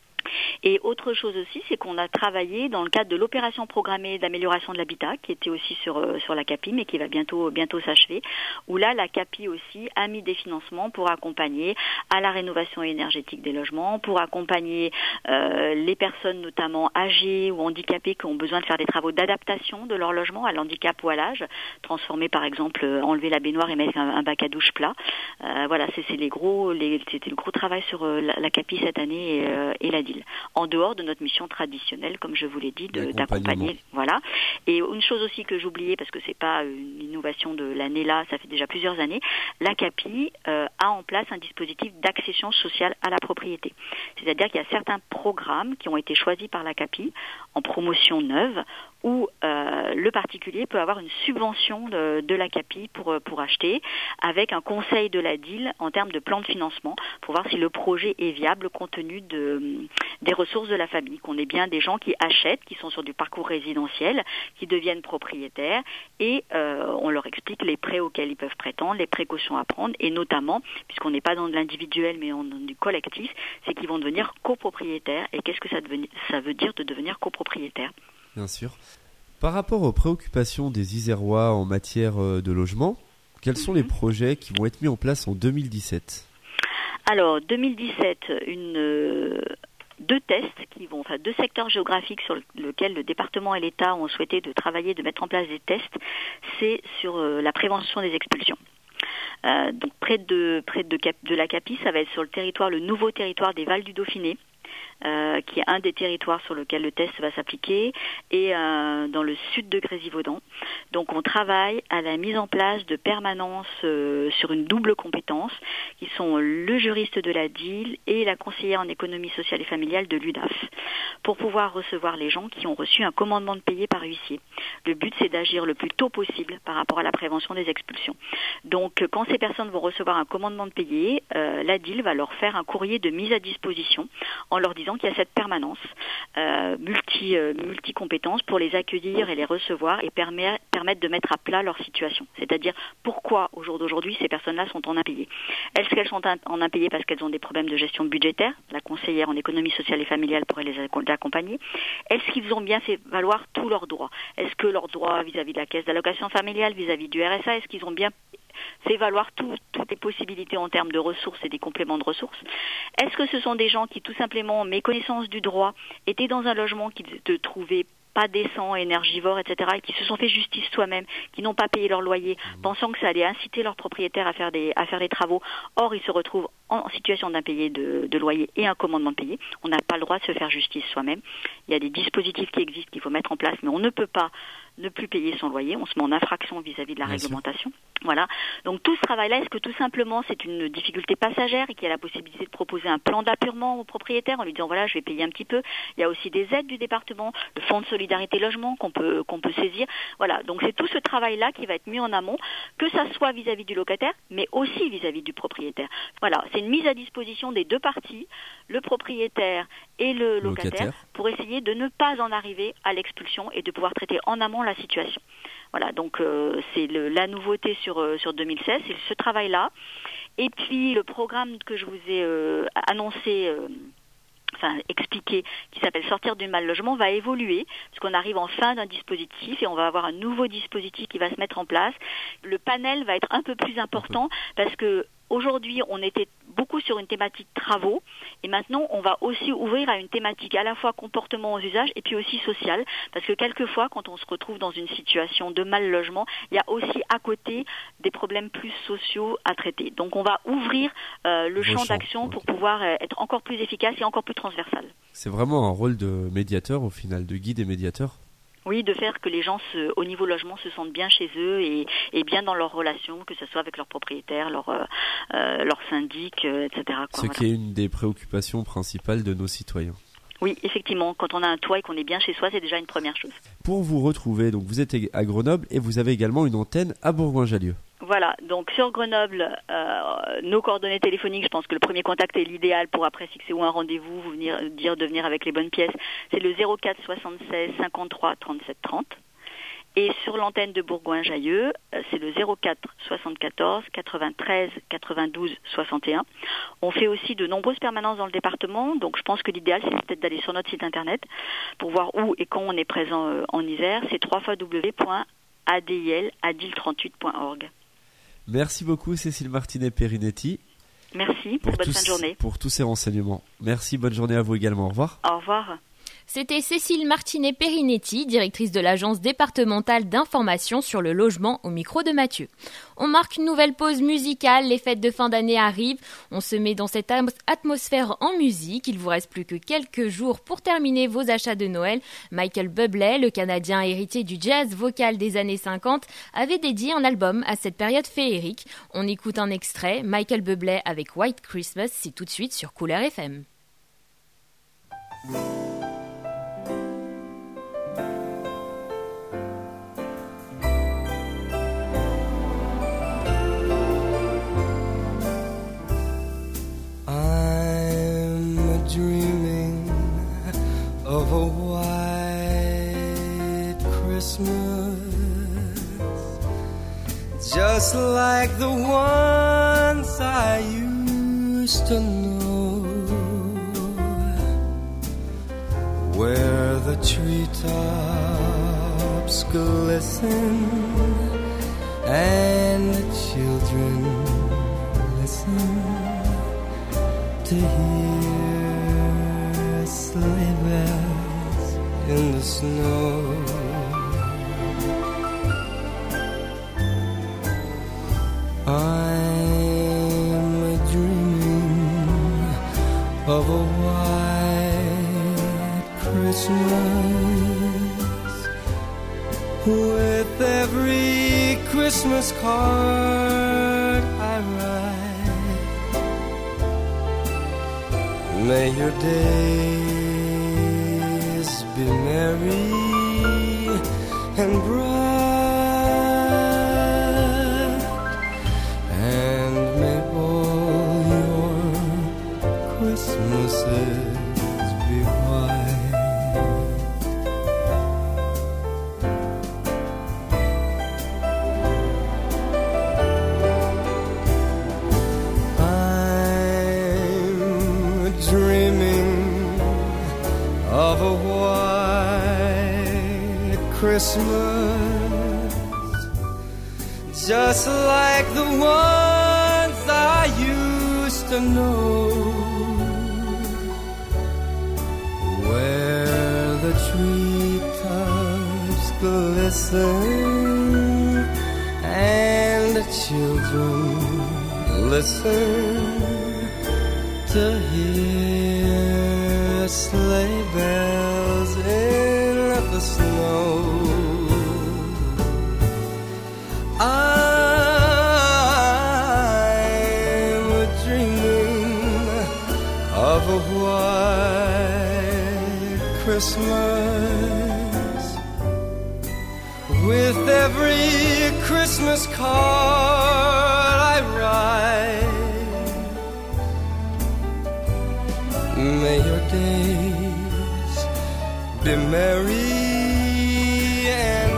Et autre chose aussi, c'est qu'on a travaillé dans le cadre de l'opération programmée d'amélioration de l'habitat, qui était aussi sur euh, sur la CAPI, mais qui va bientôt bientôt s'achever, où là la CAPI aussi a mis des financements pour accompagner à la rénovation énergétique des logements, pour accompagner euh, les personnes notamment âgées ou handicapées qui ont besoin de faire des travaux d'adaptation de leur logement à l'handicap ou à l'âge, transformer par exemple, euh, enlever la baignoire et mettre un, un bac à douche plat. Euh, voilà, c'est, c'est les gros, les, c'était le gros travail sur euh, la, la CAPI cette année et, euh, et la D I L. En dehors de notre mission traditionnelle, comme je vous l'ai dit, de, d'accompagner. Voilà. Et une chose aussi que j'oubliais, parce que c'est pas une innovation de l'année là, ça fait déjà plusieurs années, la CAPI euh, a en place un dispositif d'accession sociale à la propriété. C'est-à-dire qu'il y a certains programmes qui ont été choisis par la CAPI en promotion neuve, où euh, le particulier peut avoir une subvention de, de la CAPI pour, pour acheter, avec un conseil de la D I L en termes de plan de financement, pour voir si le projet est viable compte tenu de, des ressources de la famille, qu'on ait bien des gens qui achètent, qui sont sur du parcours résidentiel, qui deviennent propriétaires, et euh, on leur explique les prêts auxquels ils peuvent prétendre, les précautions à prendre, et notamment, puisqu'on n'est pas dans de l'individuel, mais dans du collectif, c'est qu'ils vont devenir copropriétaires. Et qu'est-ce que ça, devenir, ça veut dire de devenir copropriétaire ? Bien sûr. Par rapport aux préoccupations des Isérois en matière de logement, quels sont les projets qui vont être mis en place en deux mille dix-sept ? Alors, deux mille dix-sept, une, euh, deux tests, qui vont, enfin deux secteurs géographiques sur lesquels le département et l'État ont souhaité de travailler, de mettre en place des tests, c'est sur euh, la prévention des expulsions. Euh, donc près de près de, Cap, de la CAPI, ça va être sur le territoire, le nouveau territoire des Vals du Dauphiné, Euh, qui est un des territoires sur lequel le test va s'appliquer, et euh, dans le sud de Grésivaudan. Donc on travaille à la mise en place de permanences euh, sur une double compétence, qui sont le juriste de la D I L et la conseillère en économie sociale et familiale de l'U D A F, pour pouvoir recevoir les gens qui ont reçu un commandement de payer par huissier. Le but, c'est d'agir le plus tôt possible par rapport à la prévention des expulsions. Donc quand ces personnes vont recevoir un commandement de payer, euh, la D I L va leur faire un courrier de mise à disposition en leur disant qu'il y a cette permanence euh, multi, euh, multi-compétences pour les accueillir et les recevoir et permet, permettre de mettre à plat leur situation. C'est-à-dire pourquoi au jour d'aujourd'hui ces personnes-là sont en impayé. Est-ce qu'elles sont en impayé parce qu'elles ont des problèmes de gestion budgétaire ? La conseillère en économie sociale et familiale pourrait les accompagner. Est-ce qu'ils ont bien fait valoir tous leurs droits ? Est-ce que leurs droits vis-à-vis de la caisse d'allocation familiale, vis-à-vis du R S A, est-ce qu'ils ont bien fait valoir tout, toutes les possibilités en termes de ressources et des compléments de ressources ? Est-ce que ce sont des gens qui, tout simplement, méconnaissance du droit, étaient dans un logement qu'ils ne trouvaient pas décent, énergivore, et cetera, et qui se sont fait justice soi-même, qui n'ont pas payé leur loyer, mmh. pensant que ça allait inciter leurs propriétaires à faire des, à faire des travaux. Or, ils se retrouvent en situation d'impayé de, de loyer et un commandement de payer. On n'a pas le droit de se faire justice soi-même. Il y a des dispositifs qui existent qu'il faut mettre en place, mais on ne peut pas ne plus payer son loyer. On se met en infraction vis-à-vis de la Bien réglementation. Sûr. Voilà. Donc tout ce travail-là, est-ce que tout simplement c'est une difficulté passagère et qu'il y a la possibilité de proposer un plan d'appurement au propriétaire en lui disant voilà, je vais payer un petit peu. Il y a aussi des aides du département, le fonds de solidarité logement qu'on peut qu'on peut saisir. Voilà. Donc c'est tout ce travail-là qui va être mis en amont, que ça soit vis-à-vis du locataire, mais aussi vis-à-vis du propriétaire. Voilà. C'est une mise à disposition des deux parties, le propriétaire et le locataire, locataire, pour essayer de ne pas en arriver à l'expulsion et de pouvoir traiter en amont la situation. Voilà, donc euh, c'est le, la nouveauté sur, euh, sur deux mille seize, c'est ce travail-là. Et puis le programme que je vous ai euh, annoncé, euh, enfin expliqué, qui s'appelle Sortir du mal logement, va évoluer, parce qu'on arrive en fin d'un dispositif et on va avoir un nouveau dispositif qui va se mettre en place. Le panel va être un peu plus important parce que aujourd'hui, on était beaucoup sur une thématique travaux et maintenant, on va aussi ouvrir à une thématique à la fois comportement aux usages et puis aussi sociale, parce que quelquefois, quand on se retrouve dans une situation de mal logement, il y a aussi à côté des problèmes plus sociaux à traiter. Donc, on va ouvrir euh, le, le champ, champ d'action okay. pour pouvoir euh, être encore plus efficace et encore plus transversal. C'est vraiment un rôle de médiateur au final, de guide et médiateur ? Oui, de faire que les gens, se, au niveau logement, se sentent bien chez eux et, et bien dans leurs relations, que ce soit avec leurs propriétaires, leurs euh, leur syndic, euh, et cetera. Quoi, Ce voilà. qui est une des préoccupations principales de nos citoyens. Oui, effectivement, quand on a un toit et qu'on est bien chez soi, c'est déjà une première chose. Pour vous retrouver, donc vous êtes à Grenoble et vous avez également une antenne à Bourgoin-Jallieu. Voilà, donc sur Grenoble, euh, nos coordonnées téléphoniques, je pense que le premier contact est l'idéal pour après fixer ou un rendez-vous, vous venir dire de venir avec les bonnes pièces. C'est le zéro quatre soixante-seize cinquante-trois trente-sept trente. Et sur l'antenne de Bourgoin-Jallieu, c'est le zéro quatre soixante-quatorze quatre-vingt-treize quatre-vingt-douze soixante et un. On fait aussi de nombreuses permanences dans le département, donc je pense que l'idéal, c'est peut-être d'aller sur notre site internet pour voir où et quand on est présent en Isère. C'est w w w point a d i l adil trente-huit point org. Merci beaucoup Cécile Martinet-Perinetti. Merci, pour bonne tous, fin de journée. Pour tous ces renseignements. Merci, bonne journée à vous également. Au revoir. Au revoir. C'était Cécile Martinet-Perinetti, directrice de l'agence départementale d'information sur le logement, au micro de Mathieu. On marque une nouvelle pause musicale, les fêtes de fin d'année arrivent, on se met dans cette atmosphère en musique, il vous reste plus que quelques jours pour terminer vos achats de Noël. Michael Bublé, le Canadien héritier du jazz vocal des années cinquante, avait dédié un album à cette période féerique. On écoute un extrait, Michael Bublé avec White Christmas, c'est tout de suite sur Couleur F M. Of a white Christmas, just like the ones I used to know, where the treetops glisten and the children listen to hear sleigh bells in the snow. I'm dreaming of a white Christmas, with every Christmas card I write. May your days be merry and bright, and may all your Christmases be white. I'm dreaming of a white Christmas, just like the ones I used to know, where the treetops glisten and the children listen to hear sleigh bells in the snow. I'm dreaming of a white Christmas, with every Christmas card I write. may your days be merry and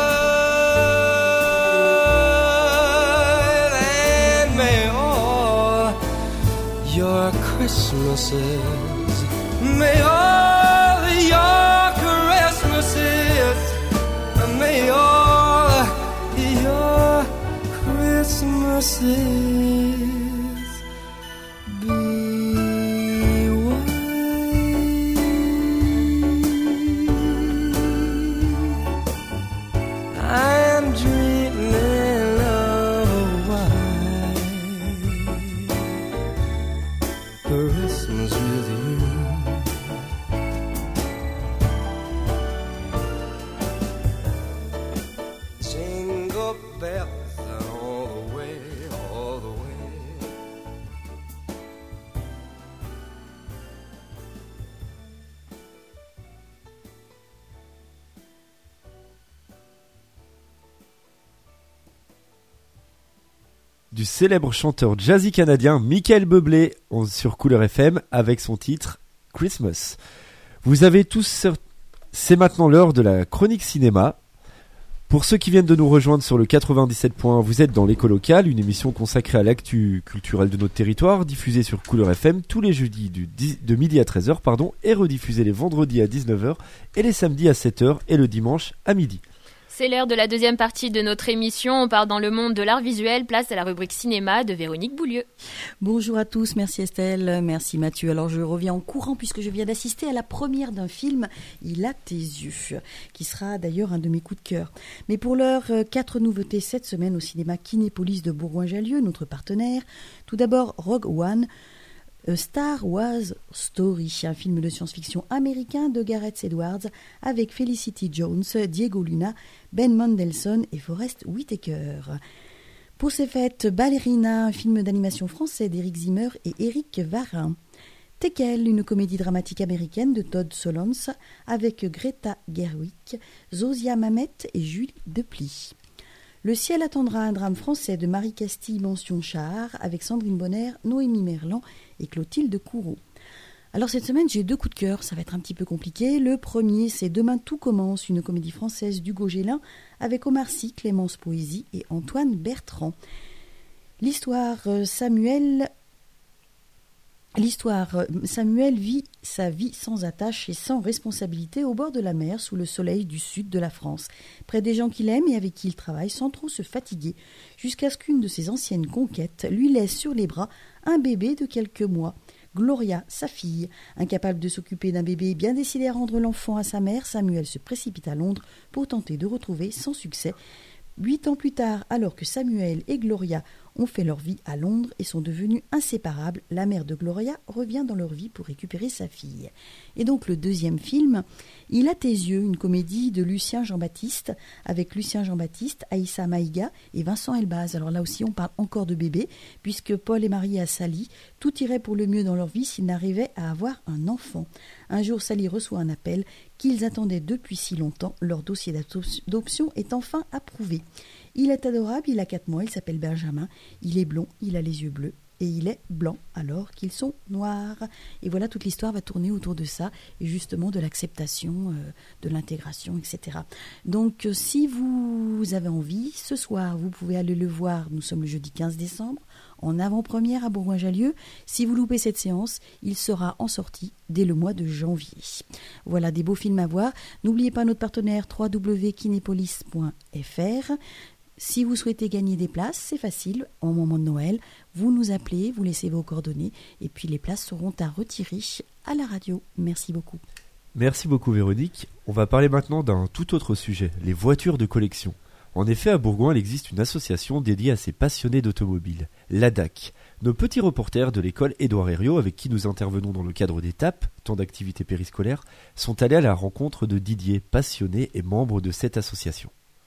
bright, and may all your Christmases, may all your Christmases, may all your Christmases be white. I'm dreaming of a white Christmas with you. Jingle bells all the way, all the way. Du célèbre chanteur jazzy canadien Michael Bublé on- sur Couleur F M avec son titre Christmas. Vous avez tous... C'est maintenant l'heure de la chronique cinéma. Pour ceux qui viennent de nous rejoindre sur le quatre-vingt-dix-sept point un, vous êtes dans l'écho locale, une émission consacrée à l'actu culturelle de notre territoire, diffusée sur Couleur F M tous les jeudis du dix de midi à treize heures pardon, et rediffusée les vendredis à dix-neuf heures et les samedis à sept heures et le dimanche à midi. C'est l'heure de la deuxième partie de notre émission. On part dans le monde de l'art visuel. Place à la rubrique cinéma de Véronique Boulieu. Bonjour à tous, merci Estelle, merci Mathieu. Alors je reviens en courant puisque je viens d'assister à la première d'un film, Il a tes yeux, qui sera d'ailleurs un de mes coups de cœur. Mais pour l'heure, euh, quatre nouveautés cette semaine au cinéma Kinépolis de Bourgoin-Jallieu, notre partenaire. Tout d'abord Rogue One, A Star Wars Story, un film de science-fiction américain de Gareth Edwards avec Felicity Jones, Diego Luna, Ben Mendelsohn et Forest Whitaker. Pour ces fêtes, Ballerina, un film d'animation français d'Éric Zimmer et Éric Varin. Tekel, une comédie dramatique américaine de Todd Solondz avec Greta Gerwig, Zosia Mamet et Jules Deplis. Le ciel attendra, un drame français de Marie Castille mention Char avec Sandrine Bonner, Noémie Merlan et Clotilde Courreau. Alors cette semaine, j'ai deux coups de cœur, ça va être un petit peu compliqué. Le premier, c'est Demain tout commence, une comédie française d'Hugo Gélin avec Omar Sy, Clémence Poésy et Antoine Bertrand. L'histoire, euh, Samuel... L'histoire, euh, Samuel vit sa vie sans attache et sans responsabilité au bord de la mer sous le soleil du sud de la France, près des gens qu'il aime et avec qui il travaille sans trop se fatiguer, jusqu'à ce qu'une de ses anciennes conquêtes lui laisse sur les bras un bébé de quelques mois. Gloria, sa fille, incapable de s'occuper d'un bébé, bien décidé à rendre l'enfant à sa mère, Samuel se précipite à Londres pour tenter de retrouver sans succès. Huit ans plus tard, alors que Samuel et Gloria ont fait leur vie à Londres et sont devenus inséparables, la mère de Gloria revient dans leur vie pour récupérer sa fille. Et donc le deuxième film, Il a tes yeux, une comédie de Lucien Jean-Baptiste, avec Lucien Jean-Baptiste, Aïssa Maïga et Vincent Elbaz. Alors là aussi on parle encore de bébé, puisque Paul et Marie à Sally, tout irait pour le mieux dans leur vie s'ils n'arrivaient à avoir un enfant. Un jour, Sally reçoit un appel qu'ils attendaient depuis si longtemps, leur dossier d'adoption est enfin approuvé. Il est adorable, il a quatre mois, il s'appelle Benjamin, il est blond, il a les yeux bleus et il est blanc alors qu'ils sont noirs. Et voilà, toute l'histoire va tourner autour de ça et justement de l'acceptation, euh, de l'intégration, et cetera. Donc euh, si vous avez envie, ce soir vous pouvez aller le voir, nous sommes le jeudi quinze décembre, en avant-première à Bourgoin-Jallieu. Si vous loupez cette séance, il sera en sortie dès le mois de janvier. Voilà des beaux films à voir. N'oubliez pas notre partenaire w w w point kinepolis point f r. Si vous souhaitez gagner des places, c'est facile, au moment de Noël, vous nous appelez, vous laissez vos coordonnées et puis les places seront à retirer à la radio. Merci beaucoup. Merci beaucoup Véronique. On va parler maintenant d'un tout autre sujet, les voitures de collection. En effet, à Bourgoin, il existe une association dédiée à ces passionnés d'automobile, l'A D A C. Nos petits reporters de l'école Édouard Herriot, avec qui nous intervenons dans le cadre des T A P, temps d'activité périscolaire, sont allés à la rencontre de Didier, passionné et membre de cette association.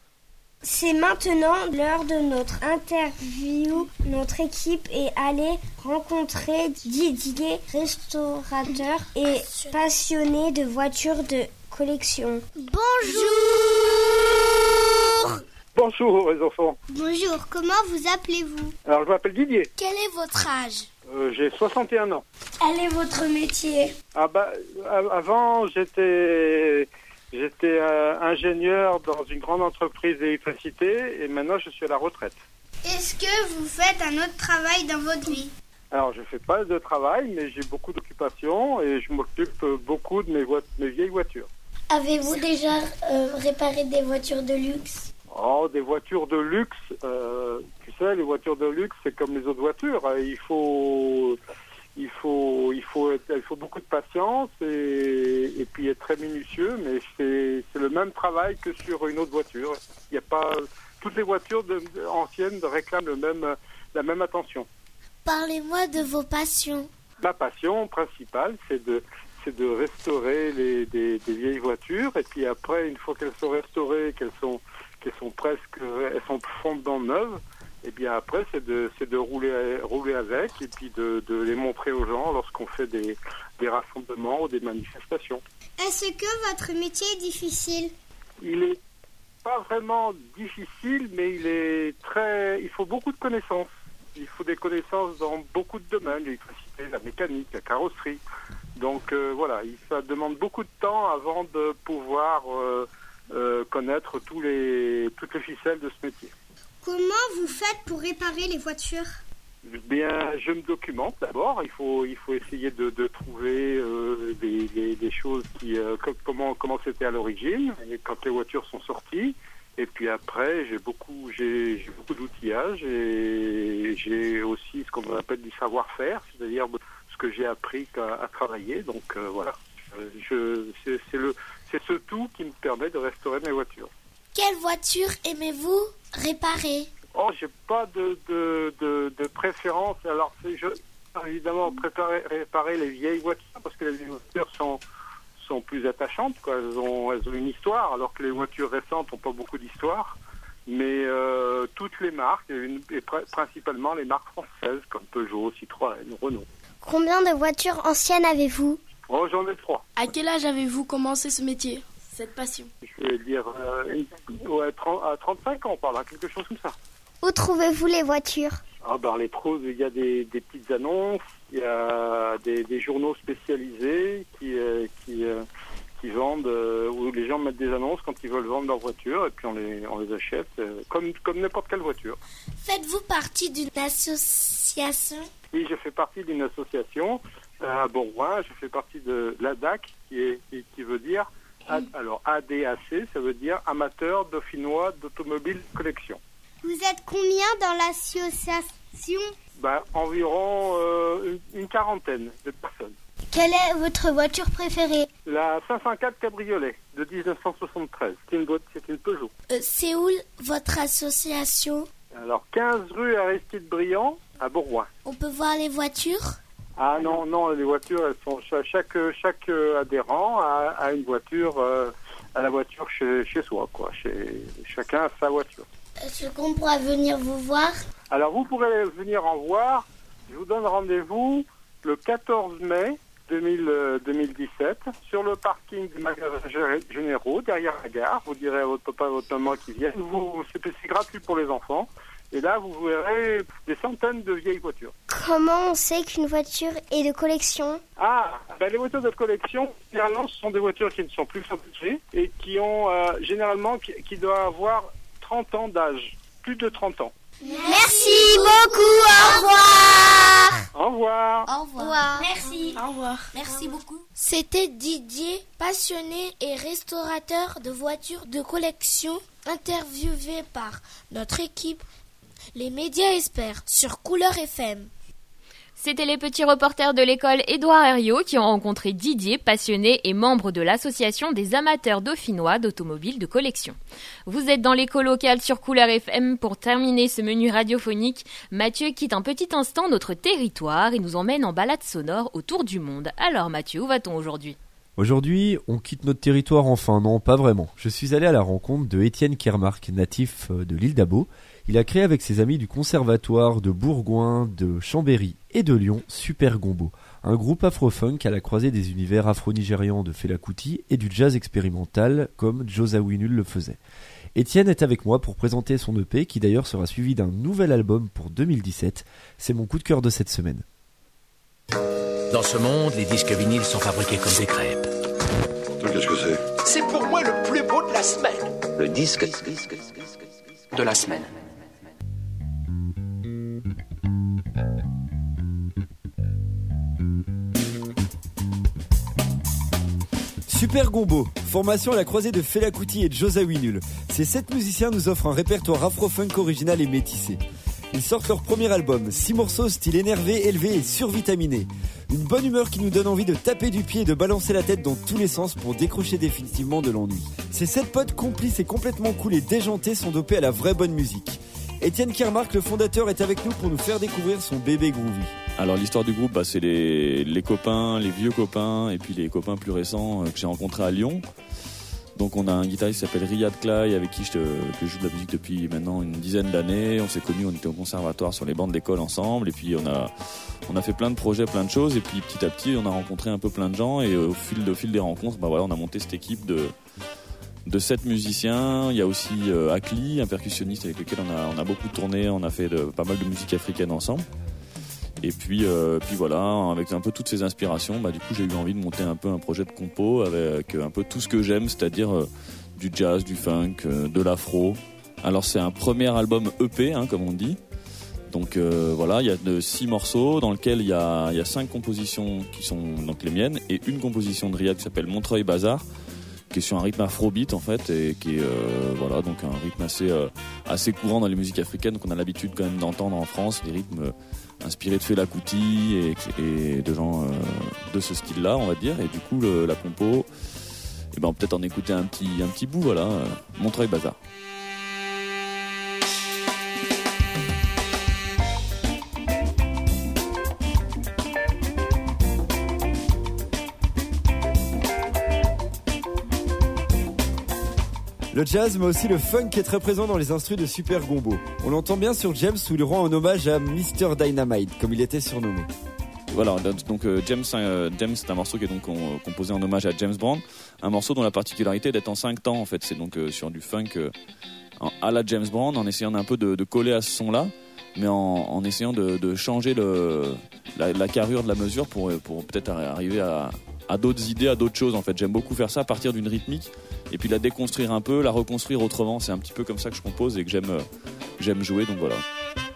C'est maintenant l'heure de notre interview. Notre équipe est allée rencontrer Didier, restaurateur et passionné de voitures de collection. Bonjour. Bonjour les enfants. Bonjour, comment vous appelez-vous? Alors je m'appelle Didier. Quel est votre âge? Euh, j'ai soixante et un ans. Quel est votre métier? Ah bah, avant j'étais j'étais euh, ingénieur dans une grande entreprise d'électricité et maintenant je suis à la retraite. Est-ce que vous faites un autre travail dans votre vie? Alors je fais pas de travail mais j'ai beaucoup d'occupations et je m'occupe beaucoup de mes, vo- mes vieilles voitures. Avez-vous déjà euh, réparé des voitures de luxe? Oh, des voitures de luxe, euh, tu sais, les voitures de luxe c'est comme les autres voitures. Il faut, il faut, il faut, être, il faut beaucoup de patience et, et puis être très minutieux. Mais c'est, c'est le même travail que sur une autre voiture. Il y a pas, toutes les voitures de, de, anciennes réclament le même, la même attention. Parlez-moi de vos passions. Ma passion principale, c'est de, c'est de restaurer les, des, des vieilles voitures. Et puis après, une fois qu'elles sont restaurées, qu'elles sont, qu'elles sont presque, elles sont fondamentalement neuves, et bien après, c'est de, c'est de rouler, rouler avec et puis de, de les montrer aux gens lorsqu'on fait des, des rassemblements ou des manifestations. Est-ce que votre métier est difficile? Il est pas vraiment difficile, mais il est très, il faut beaucoup de connaissances. Il faut des connaissances dans beaucoup de domaines, l'électricité, la mécanique, la carrosserie. Donc euh, voilà, ça demande beaucoup de temps avant de pouvoir euh, euh, connaître tous les, toutes les ficelles de ce métier. Comment vous faites pour réparer les voitures? Bien, je me documente d'abord. Il faut, il faut essayer de, de trouver euh, des, des, des choses qui, euh, comment, comment c'était à l'origine, et quand les voitures sont sorties. Et puis après, j'ai beaucoup, j'ai, j'ai beaucoup d'outillage et j'ai aussi ce qu'on appelle du savoir-faire, c'est-à-dire ce que j'ai appris à, à travailler. Donc euh, voilà, je, c'est, c'est, le, c'est ce tout qui me permet de restaurer mes voitures. Quelle voiture aimez-vous réparer? Oh, j'ai pas de, de, de, de préférence. Alors, c'est, je, évidemment, préparer, réparer les vieilles voitures parce que les vieilles voitures sont sont plus attachantes, quoi. Elles ont, elles ont une histoire, alors que les voitures récentes n'ont pas beaucoup d'histoire. Mais euh, toutes les marques, et, une, et pr- principalement les marques françaises, comme Peugeot, Citroën, Renault. Combien de voitures anciennes avez-vous? Oh, j'en ai trois. À quel âge avez-vous commencé ce métier, cette passion? Je vais dire euh, ouais, trente, à trente-cinq ans, par là, quelque chose comme ça. Où trouvez-vous les voitures? Ah ben, les trouve, il y a des, des petites annonces, il y a des, des journaux spécialisés qui, euh, qui, euh, qui vendent, euh, où les gens mettent des annonces quand ils veulent vendre leur voiture et puis on les, on les achète euh, comme, comme n'importe quelle voiture. Faites-vous partie d'une association? Oui, je fais partie d'une association euh, à Bourgoin, je fais partie de l'A D A C qui, est, qui, qui veut dire, A, alors A D A C, ça veut dire Amateur Dauphinois d'Automobile Collection. Vous êtes combien dans l'association? Ben, environ euh, une, une quarantaine de personnes. Quelle est votre voiture préférée? La cinq cent quatre Cabriolet de dix-neuf cent soixante-treize. C'est une, c'est une Peugeot. Euh, c'est où votre association? Alors, quinze rue Aristide Briand à Bourgoin. On peut voir les voitures? Ah non, non, les voitures, elles sont chaque chaque adhérent a, a une voiture, euh, a la voiture chez, chez soi, quoi. Chez, chacun a sa voiture. Est-ce qu'on pourra venir vous voir? Alors, vous pourrez venir en voir. Je vous donne rendez-vous le quatorze mai deux mille dix-sept sur le parking des magasins généraux, derrière la gare. Vous direz à votre papa et votre maman qui viennent. Vous, c'est, c'est gratuit pour les enfants. Et là, vous verrez des centaines de vieilles voitures. Comment on sait qu'une voiture est de collection? Ah, ben les voitures de collection, généralement, ce sont des voitures qui ne sont plus fabriquées et qui ont, euh, généralement, qui, qui doivent avoir trente ans d'âge, plus de trente ans. Merci beaucoup, au revoir. Au revoir. Au revoir. Merci. Au revoir. Merci beaucoup. C'était Didier, passionné et restaurateur de voitures de collection, interviewé par notre équipe, les médias experts, sur Couleur F M. C'était les petits reporters de l'école Édouard Herriot qui ont rencontré Didier, passionné et membre de l'association des amateurs dauphinois d'automobiles de collection. Vous êtes dans l'écho locale sur Couleur F M. Pour terminer ce menu radiophonique, Mathieu quitte un petit instant notre territoire et nous emmène en balade sonore autour du monde. Alors Mathieu, où va-t-on aujourd'hui ? Aujourd'hui, on quitte notre territoire enfin, non, pas vraiment. Je suis allé à la rencontre de Étienne Kermark, natif de l'île d'Abo. Il a créé avec ses amis du conservatoire de Bourgoin, de Chambéry et de Lyon Super Gombo, un groupe afro-funk à la croisée des univers afro-nigérians de Fela Kuti et du jazz expérimental comme Joe Zawinul le faisait. Étienne est avec moi pour présenter son E P qui d'ailleurs sera suivi d'un nouvel album pour deux mille dix-sept. C'est mon coup de cœur de cette semaine. Dans ce monde, les disques vinyles sont fabriqués comme des crêpes. Qu'est-ce que c'est? C'est pour moi le plus beau de la semaine. Le disque de la semaine. Super Gombo, formation à la croisée de Fela Kuti et Josa Winul. Ces sept musiciens nous offrent un répertoire afro-funk original et métissé. Ils sortent leur premier album, six morceaux style énervé, élevé et survitaminé. Une bonne humeur qui nous donne envie de taper du pied et de balancer la tête dans tous les sens pour décrocher définitivement de l'ennui. Ces sept potes complices et complètement cool et déjantés sont dopés à la vraie bonne musique. Étienne Kermark, le fondateur, est avec nous pour nous faire découvrir son bébé groovy. Alors l'histoire du groupe, bah, c'est les, les copains, les vieux copains et puis les copains plus récents euh, que j'ai rencontrés à Lyon. Donc on a un guitariste qui s'appelle Riyad Clay avec qui je, te, que je joue de la musique depuis maintenant une dizaine d'années. On s'est connus, on était au conservatoire sur les bancs de l'école ensemble et puis on a, on a fait plein de projets, plein de choses et puis petit à petit on a rencontré un peu plein de gens et au fil, au fil des rencontres, bah, voilà, on a monté cette équipe de... de sept musiciens. Il y a aussi euh, Akli, un percussionniste avec lequel on a, on a beaucoup tourné, on a fait de, pas mal de musique africaine ensemble. Et puis, euh, puis voilà, avec un peu toutes ces inspirations, bah, du coup j'ai eu envie de monter un peu un projet de compo avec un peu tout ce que j'aime, c'est-à-dire euh, du jazz, du funk, euh, de l'afro. Alors c'est un premier album E P, hein, comme on dit. Donc euh, voilà, il y a de six morceaux dans lesquels il y a, il y a cinq compositions qui sont donc les miennes et une composition de Riyad qui s'appelle Montreuil Bazar, qui est sur un rythme afrobeat en fait et qui est euh, voilà donc un rythme assez euh, assez courant dans les musiques africaines qu'on a l'habitude quand même d'entendre en France, des rythmes euh, inspirés de Fela Kuti et, et de gens euh, de ce style-là on va dire et du coup le, la compo et ben peut-être en écouter un petit un petit bout voilà euh, Montreuil Bazar. Le jazz, mais aussi le funk est très présent dans les instrus de Super Gombo. On l'entend bien sur James où il rend un hommage à mister Dynamite, comme il était surnommé. Voilà, donc euh, James, euh, James, c'est un morceau qui est donc euh, composé en hommage à James Brown, un morceau dont la particularité est d'être en cinq temps en fait. C'est donc euh, sur du funk euh, à la James Brown, en essayant un peu de, de coller à ce son-là, mais en, en essayant de, de changer le, la, la carrure de la mesure pour, pour peut-être arriver à, à d'autres idées, à d'autres choses en fait. J'aime beaucoup faire ça à partir d'une rythmique et puis la déconstruire un peu, la reconstruire autrement. C'est un petit peu comme ça que je compose et que j'aime, euh, j'aime jouer, donc voilà.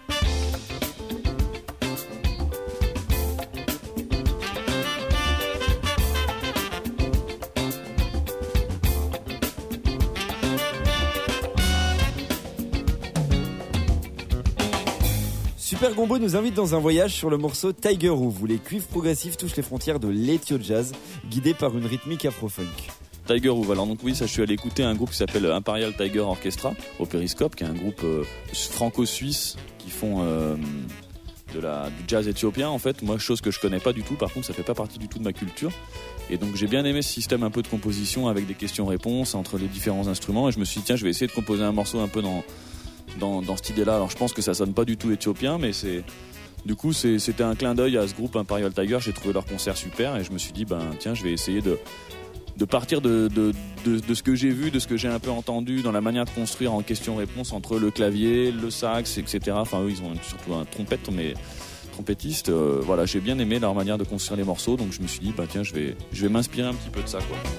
Super Gombo nous invite dans un voyage sur le morceau Tiger Groove où les cuivres progressifs touchent les frontières de l'ethio jazz, guidés par une rythmique afro-funk. Tiger Groove, alors donc oui, ça je suis allé écouter un groupe qui s'appelle Imperial Tiger Orchestra au Périscope, qui est un groupe euh, franco-suisse qui font euh, de la, du jazz éthiopien en fait. Moi, chose que je connais pas du tout, par contre ça fait pas partie du tout de ma culture. Et donc j'ai bien aimé ce système un peu de composition avec des questions-réponses entre les différents instruments et je me suis dit tiens, je vais essayer de composer un morceau un peu dans Dans, dans cette idée-là. Alors je pense que ça sonne pas du tout éthiopien, mais c'est du coup c'est, c'était un clin d'œil à ce groupe Imperial Tiger. J'ai trouvé leur concert super et je me suis dit ben tiens, je vais essayer de de partir de de, de de ce que j'ai vu, de ce que j'ai un peu entendu dans la manière de construire en question-réponse entre le clavier, le sax, et cetera. Enfin eux ils ont surtout un trompette, mais trompettiste. Euh, voilà, j'ai bien aimé leur manière de construire les morceaux, donc je me suis dit bah tiens, je vais je vais m'inspirer un petit peu de ça quoi.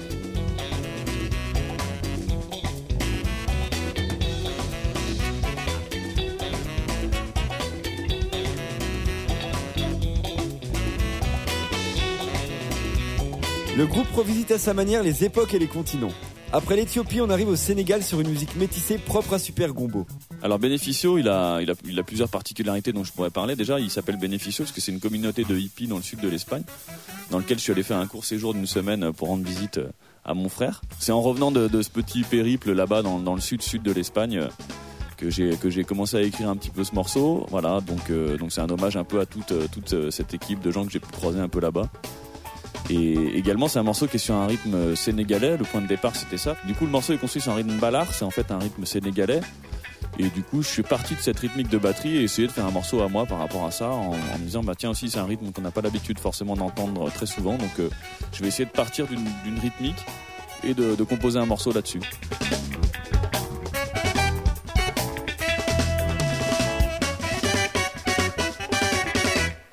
Le groupe revisite à sa manière les époques et les continents. Après l'Éthiopie, on arrive au Sénégal sur une musique métissée propre à Super Gombo. Alors Beneficio, il a, il a, il a plusieurs particularités dont je pourrais parler. Déjà, il s'appelle Beneficio parce que c'est une communauté de hippies dans le sud de l'Espagne, dans lequel je suis allé faire un court séjour d'une semaine pour rendre visite à mon frère. C'est en revenant de, de ce petit périple là-bas dans, dans le sud-sud de l'Espagne que j'ai, que j'ai commencé à écrire un petit peu ce morceau. Voilà, donc, euh, donc c'est un hommage un peu à toute, toute cette équipe de gens que j'ai pu croiser un peu là-bas. Et également c'est un morceau qui est sur un rythme sénégalais, le point de départ c'était ça. Du coup le morceau est construit sur un rythme ballard, c'est en fait un rythme sénégalais. Et du coup je suis parti de cette rythmique de batterie et essayé de faire un morceau à moi par rapport à ça en, en me disant bah tiens aussi c'est un rythme qu'on n'a pas l'habitude forcément d'entendre très souvent, donc euh, je vais essayer de partir d'une, d'une rythmique et de, de composer un morceau là-dessus.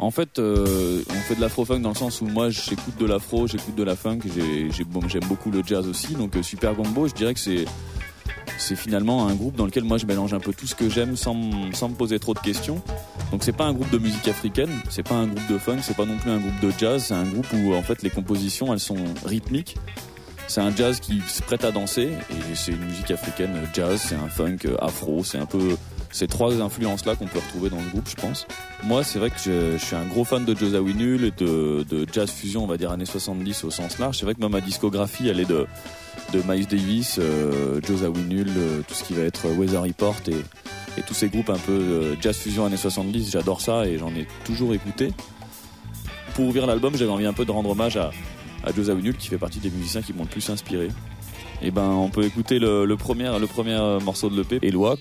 En fait, euh, on fait de l'afro-funk dans le sens où moi j'écoute de l'afro, j'écoute de la funk, j'ai, j'ai, bon, j'aime beaucoup le jazz aussi. Donc euh, Super Gombo, je dirais que c'est, c'est finalement un groupe dans lequel moi je mélange un peu tout ce que j'aime sans, sans me poser trop de questions. Donc c'est pas un groupe de musique africaine, c'est pas un groupe de funk, c'est pas non plus un groupe de jazz, c'est un groupe où en fait les compositions elles sont rythmiques. C'est un jazz qui se prête à danser et c'est une musique africaine jazz, c'est un funk afro, c'est un peu ces trois influences-là qu'on peut retrouver dans le groupe, je pense. Moi, c'est vrai que je, je suis un gros fan de Joe Zawinul et de, de jazz fusion, on va dire années soixante-dix au sens large. C'est vrai que moi, ma discographie, elle est de, de Miles Davis, euh, Joe Zawinul, euh, tout ce qui va être Weather Report et, et tous ces groupes un peu euh, jazz fusion années soixante-dix. J'adore ça et j'en ai toujours écouté. Pour ouvrir l'album, j'avais envie un peu de rendre hommage à, à Joe Zawinul, qui fait partie des musiciens qui m'ont le plus inspiré. Et ben, on peut écouter le, le, premier, le premier morceau de l'E P, Eloi.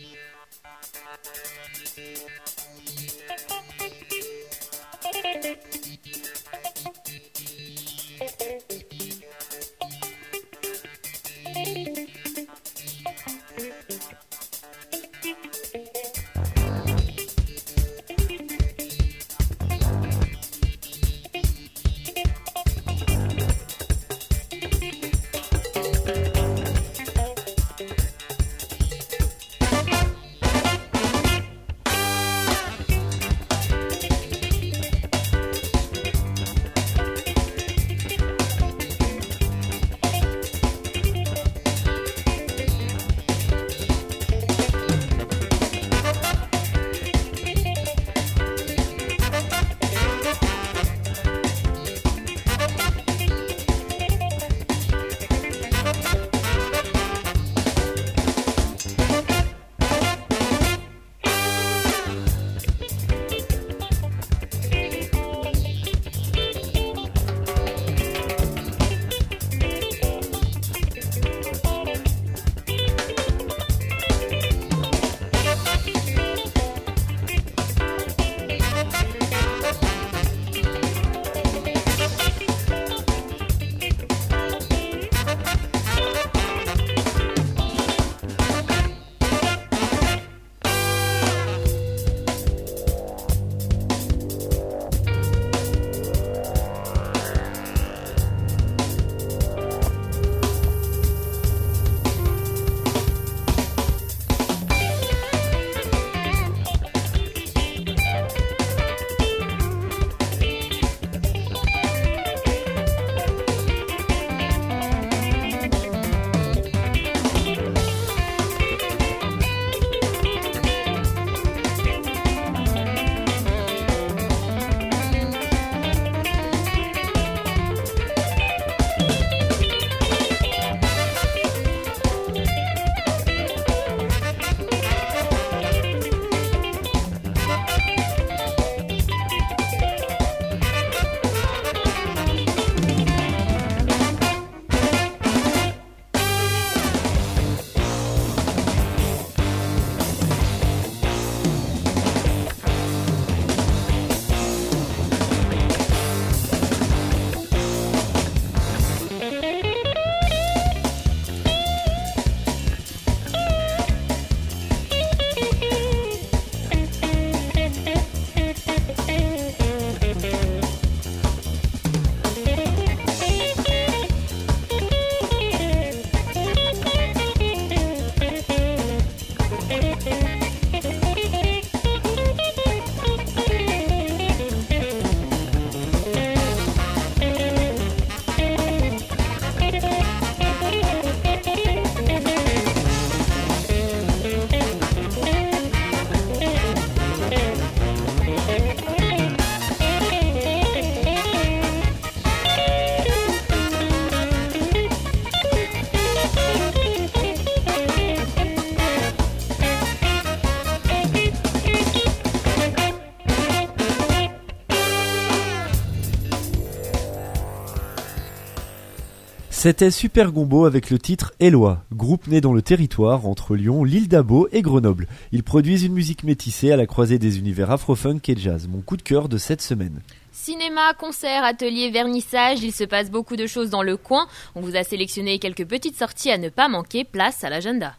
C'était Super Gombo avec le titre Eloi, groupe né dans le territoire entre Lyon, l'île d'Abo et Grenoble. Ils produisent une musique métissée à la croisée des univers afro-funk et jazz. Mon coup de cœur de cette semaine. Cinéma, concerts, ateliers, vernissage, il se passe beaucoup de choses dans le coin. On vous a sélectionné quelques petites sorties à ne pas manquer, place à l'agenda.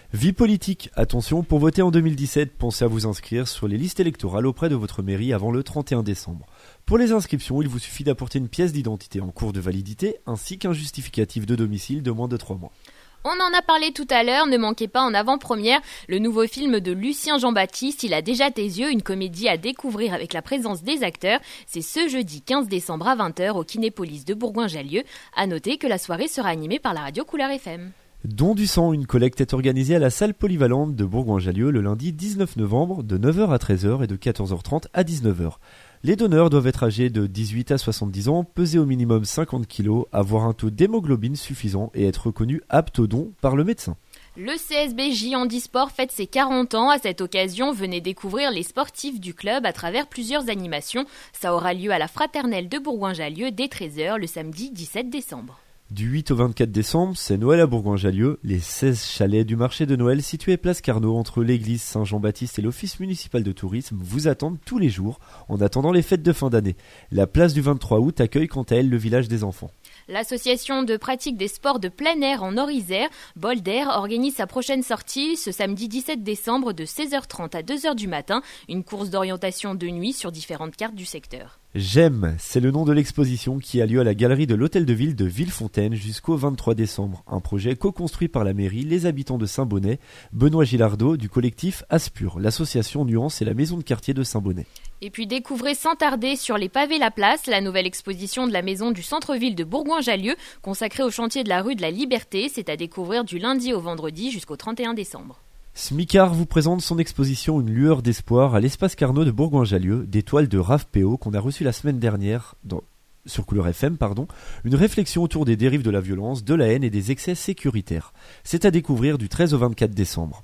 Vie politique, attention, pour voter en deux mille dix-sept, pensez à vous inscrire sur les listes électorales auprès de votre mairie avant le trente et un décembre. Pour les inscriptions, il vous suffit d'apporter une pièce d'identité en cours de validité ainsi qu'un justificatif de domicile de moins de trois mois. On en a parlé tout à l'heure, ne manquez pas en avant-première le nouveau film de Lucien Jean-Baptiste, Il a déjà tes yeux, une comédie à découvrir avec la présence des acteurs. C'est ce jeudi quinze décembre à vingt heures au Kinépolis de Bourgoin-Jallieu. À noter que la soirée sera animée par la radio Couleur F M. Don du sang, une collecte est organisée à la salle polyvalente de Bourgoin-Jallieu le lundi dix-neuf novembre de neuf heures à treize heures et de quatorze heures trente à dix-neuf heures. Les donneurs doivent être âgés de dix-huit à soixante-dix ans, peser au minimum cinquante kilos, avoir un taux d'hémoglobine suffisant et être reconnus aptes au don par le médecin. Le C S B J Handisport fête ses quarante ans. À cette occasion, venez découvrir les sportifs du club à travers plusieurs animations. Ça aura lieu à la Fraternelle de Bourgoin-Jallieu dès treize heures le samedi dix-sept décembre. Du huit au vingt-quatre décembre, c'est Noël à Bourgoin-Jallieu. Les seize chalets du marché de Noël situés place Carnot entre l'église Saint-Jean-Baptiste et l'office municipal de tourisme vous attendent tous les jours en attendant les fêtes de fin d'année. La place du vingt-trois août accueille quant à elle le village des enfants. L'association de pratique des sports de plein air en Orisère, Bol d'Air, organise sa prochaine sortie ce samedi dix-sept décembre de seize heures trente à deux heures du matin, une course d'orientation de nuit sur différentes cartes du secteur. J'aime, c'est le nom de l'exposition qui a lieu à la galerie de l'Hôtel de Ville de Villefontaine jusqu'au vingt-trois décembre. Un projet co-construit par la mairie, les habitants de Saint-Bonnet, Benoît Gilardot du collectif Aspure, l'association Nuance et la maison de quartier de Saint-Bonnet. Et puis découvrez sans tarder sur les pavés la place, la nouvelle exposition de la maison du centre-ville de Bourgoin-Jallieu, consacrée au chantier de la rue de la Liberté. C'est à découvrir du lundi au vendredi jusqu'au trente et un décembre. Smicard vous présente son exposition Une lueur d'espoir à l'espace Carnot de Bourgoin-Jallieu, des toiles de Raph Péot qu'on a reçues la semaine dernière dans, sur Couleur F M, pardon, une réflexion autour des dérives de la violence, de la haine et des excès sécuritaires. C'est à découvrir du treize au vingt-quatre décembre.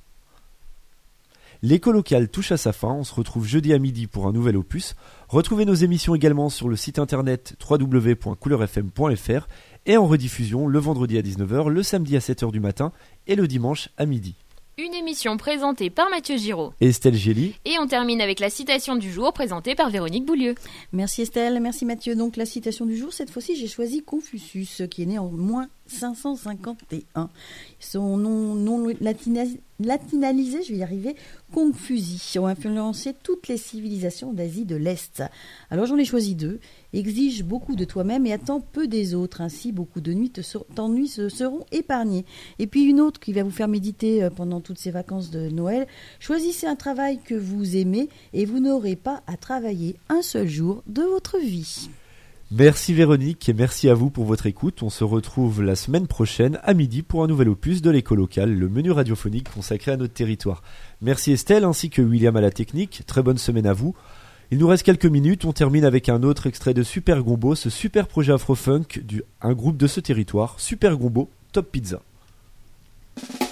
L'écho local touche à sa fin, on se retrouve jeudi à midi pour un nouvel opus. Retrouvez nos émissions également sur le site internet w w w point couleur f m point f r et en rediffusion le vendredi à dix-neuf heures, le samedi à sept heures du matin et le dimanche à midi. Une émission présentée par Mathieu Giraud et Estelle Gély. Et on termine avec la citation du jour présentée par Véronique Boulieu. Merci Estelle, merci Mathieu. Donc la citation du jour, cette fois-ci j'ai choisi Confucius qui est né en moins cinq cent cinquante et un. Son nom non latinisé, latinalisé, je vais y arriver, Confusi, ont influencé toutes les civilisations d'Asie de l'Est. Alors j'en ai choisi deux. Exige beaucoup de toi-même et attends peu des autres. Ainsi, beaucoup de nuits t'ennuis seront épargnées. Et puis une autre qui va vous faire méditer pendant toutes ces vacances de Noël. Choisissez un travail que vous aimez et vous n'aurez pas à travailler un seul jour de votre vie. Merci Véronique et merci à vous pour votre écoute. On se retrouve la semaine prochaine à midi pour un nouvel opus de l'écho local, le menu radiophonique consacré à notre territoire. Merci Estelle ainsi que William à la technique. Très bonne semaine à vous. Il nous reste quelques minutes, on termine avec un autre extrait de Super Gombo, ce super projet afro-funk d'un groupe de ce territoire, Super Gombo, Top Pizza.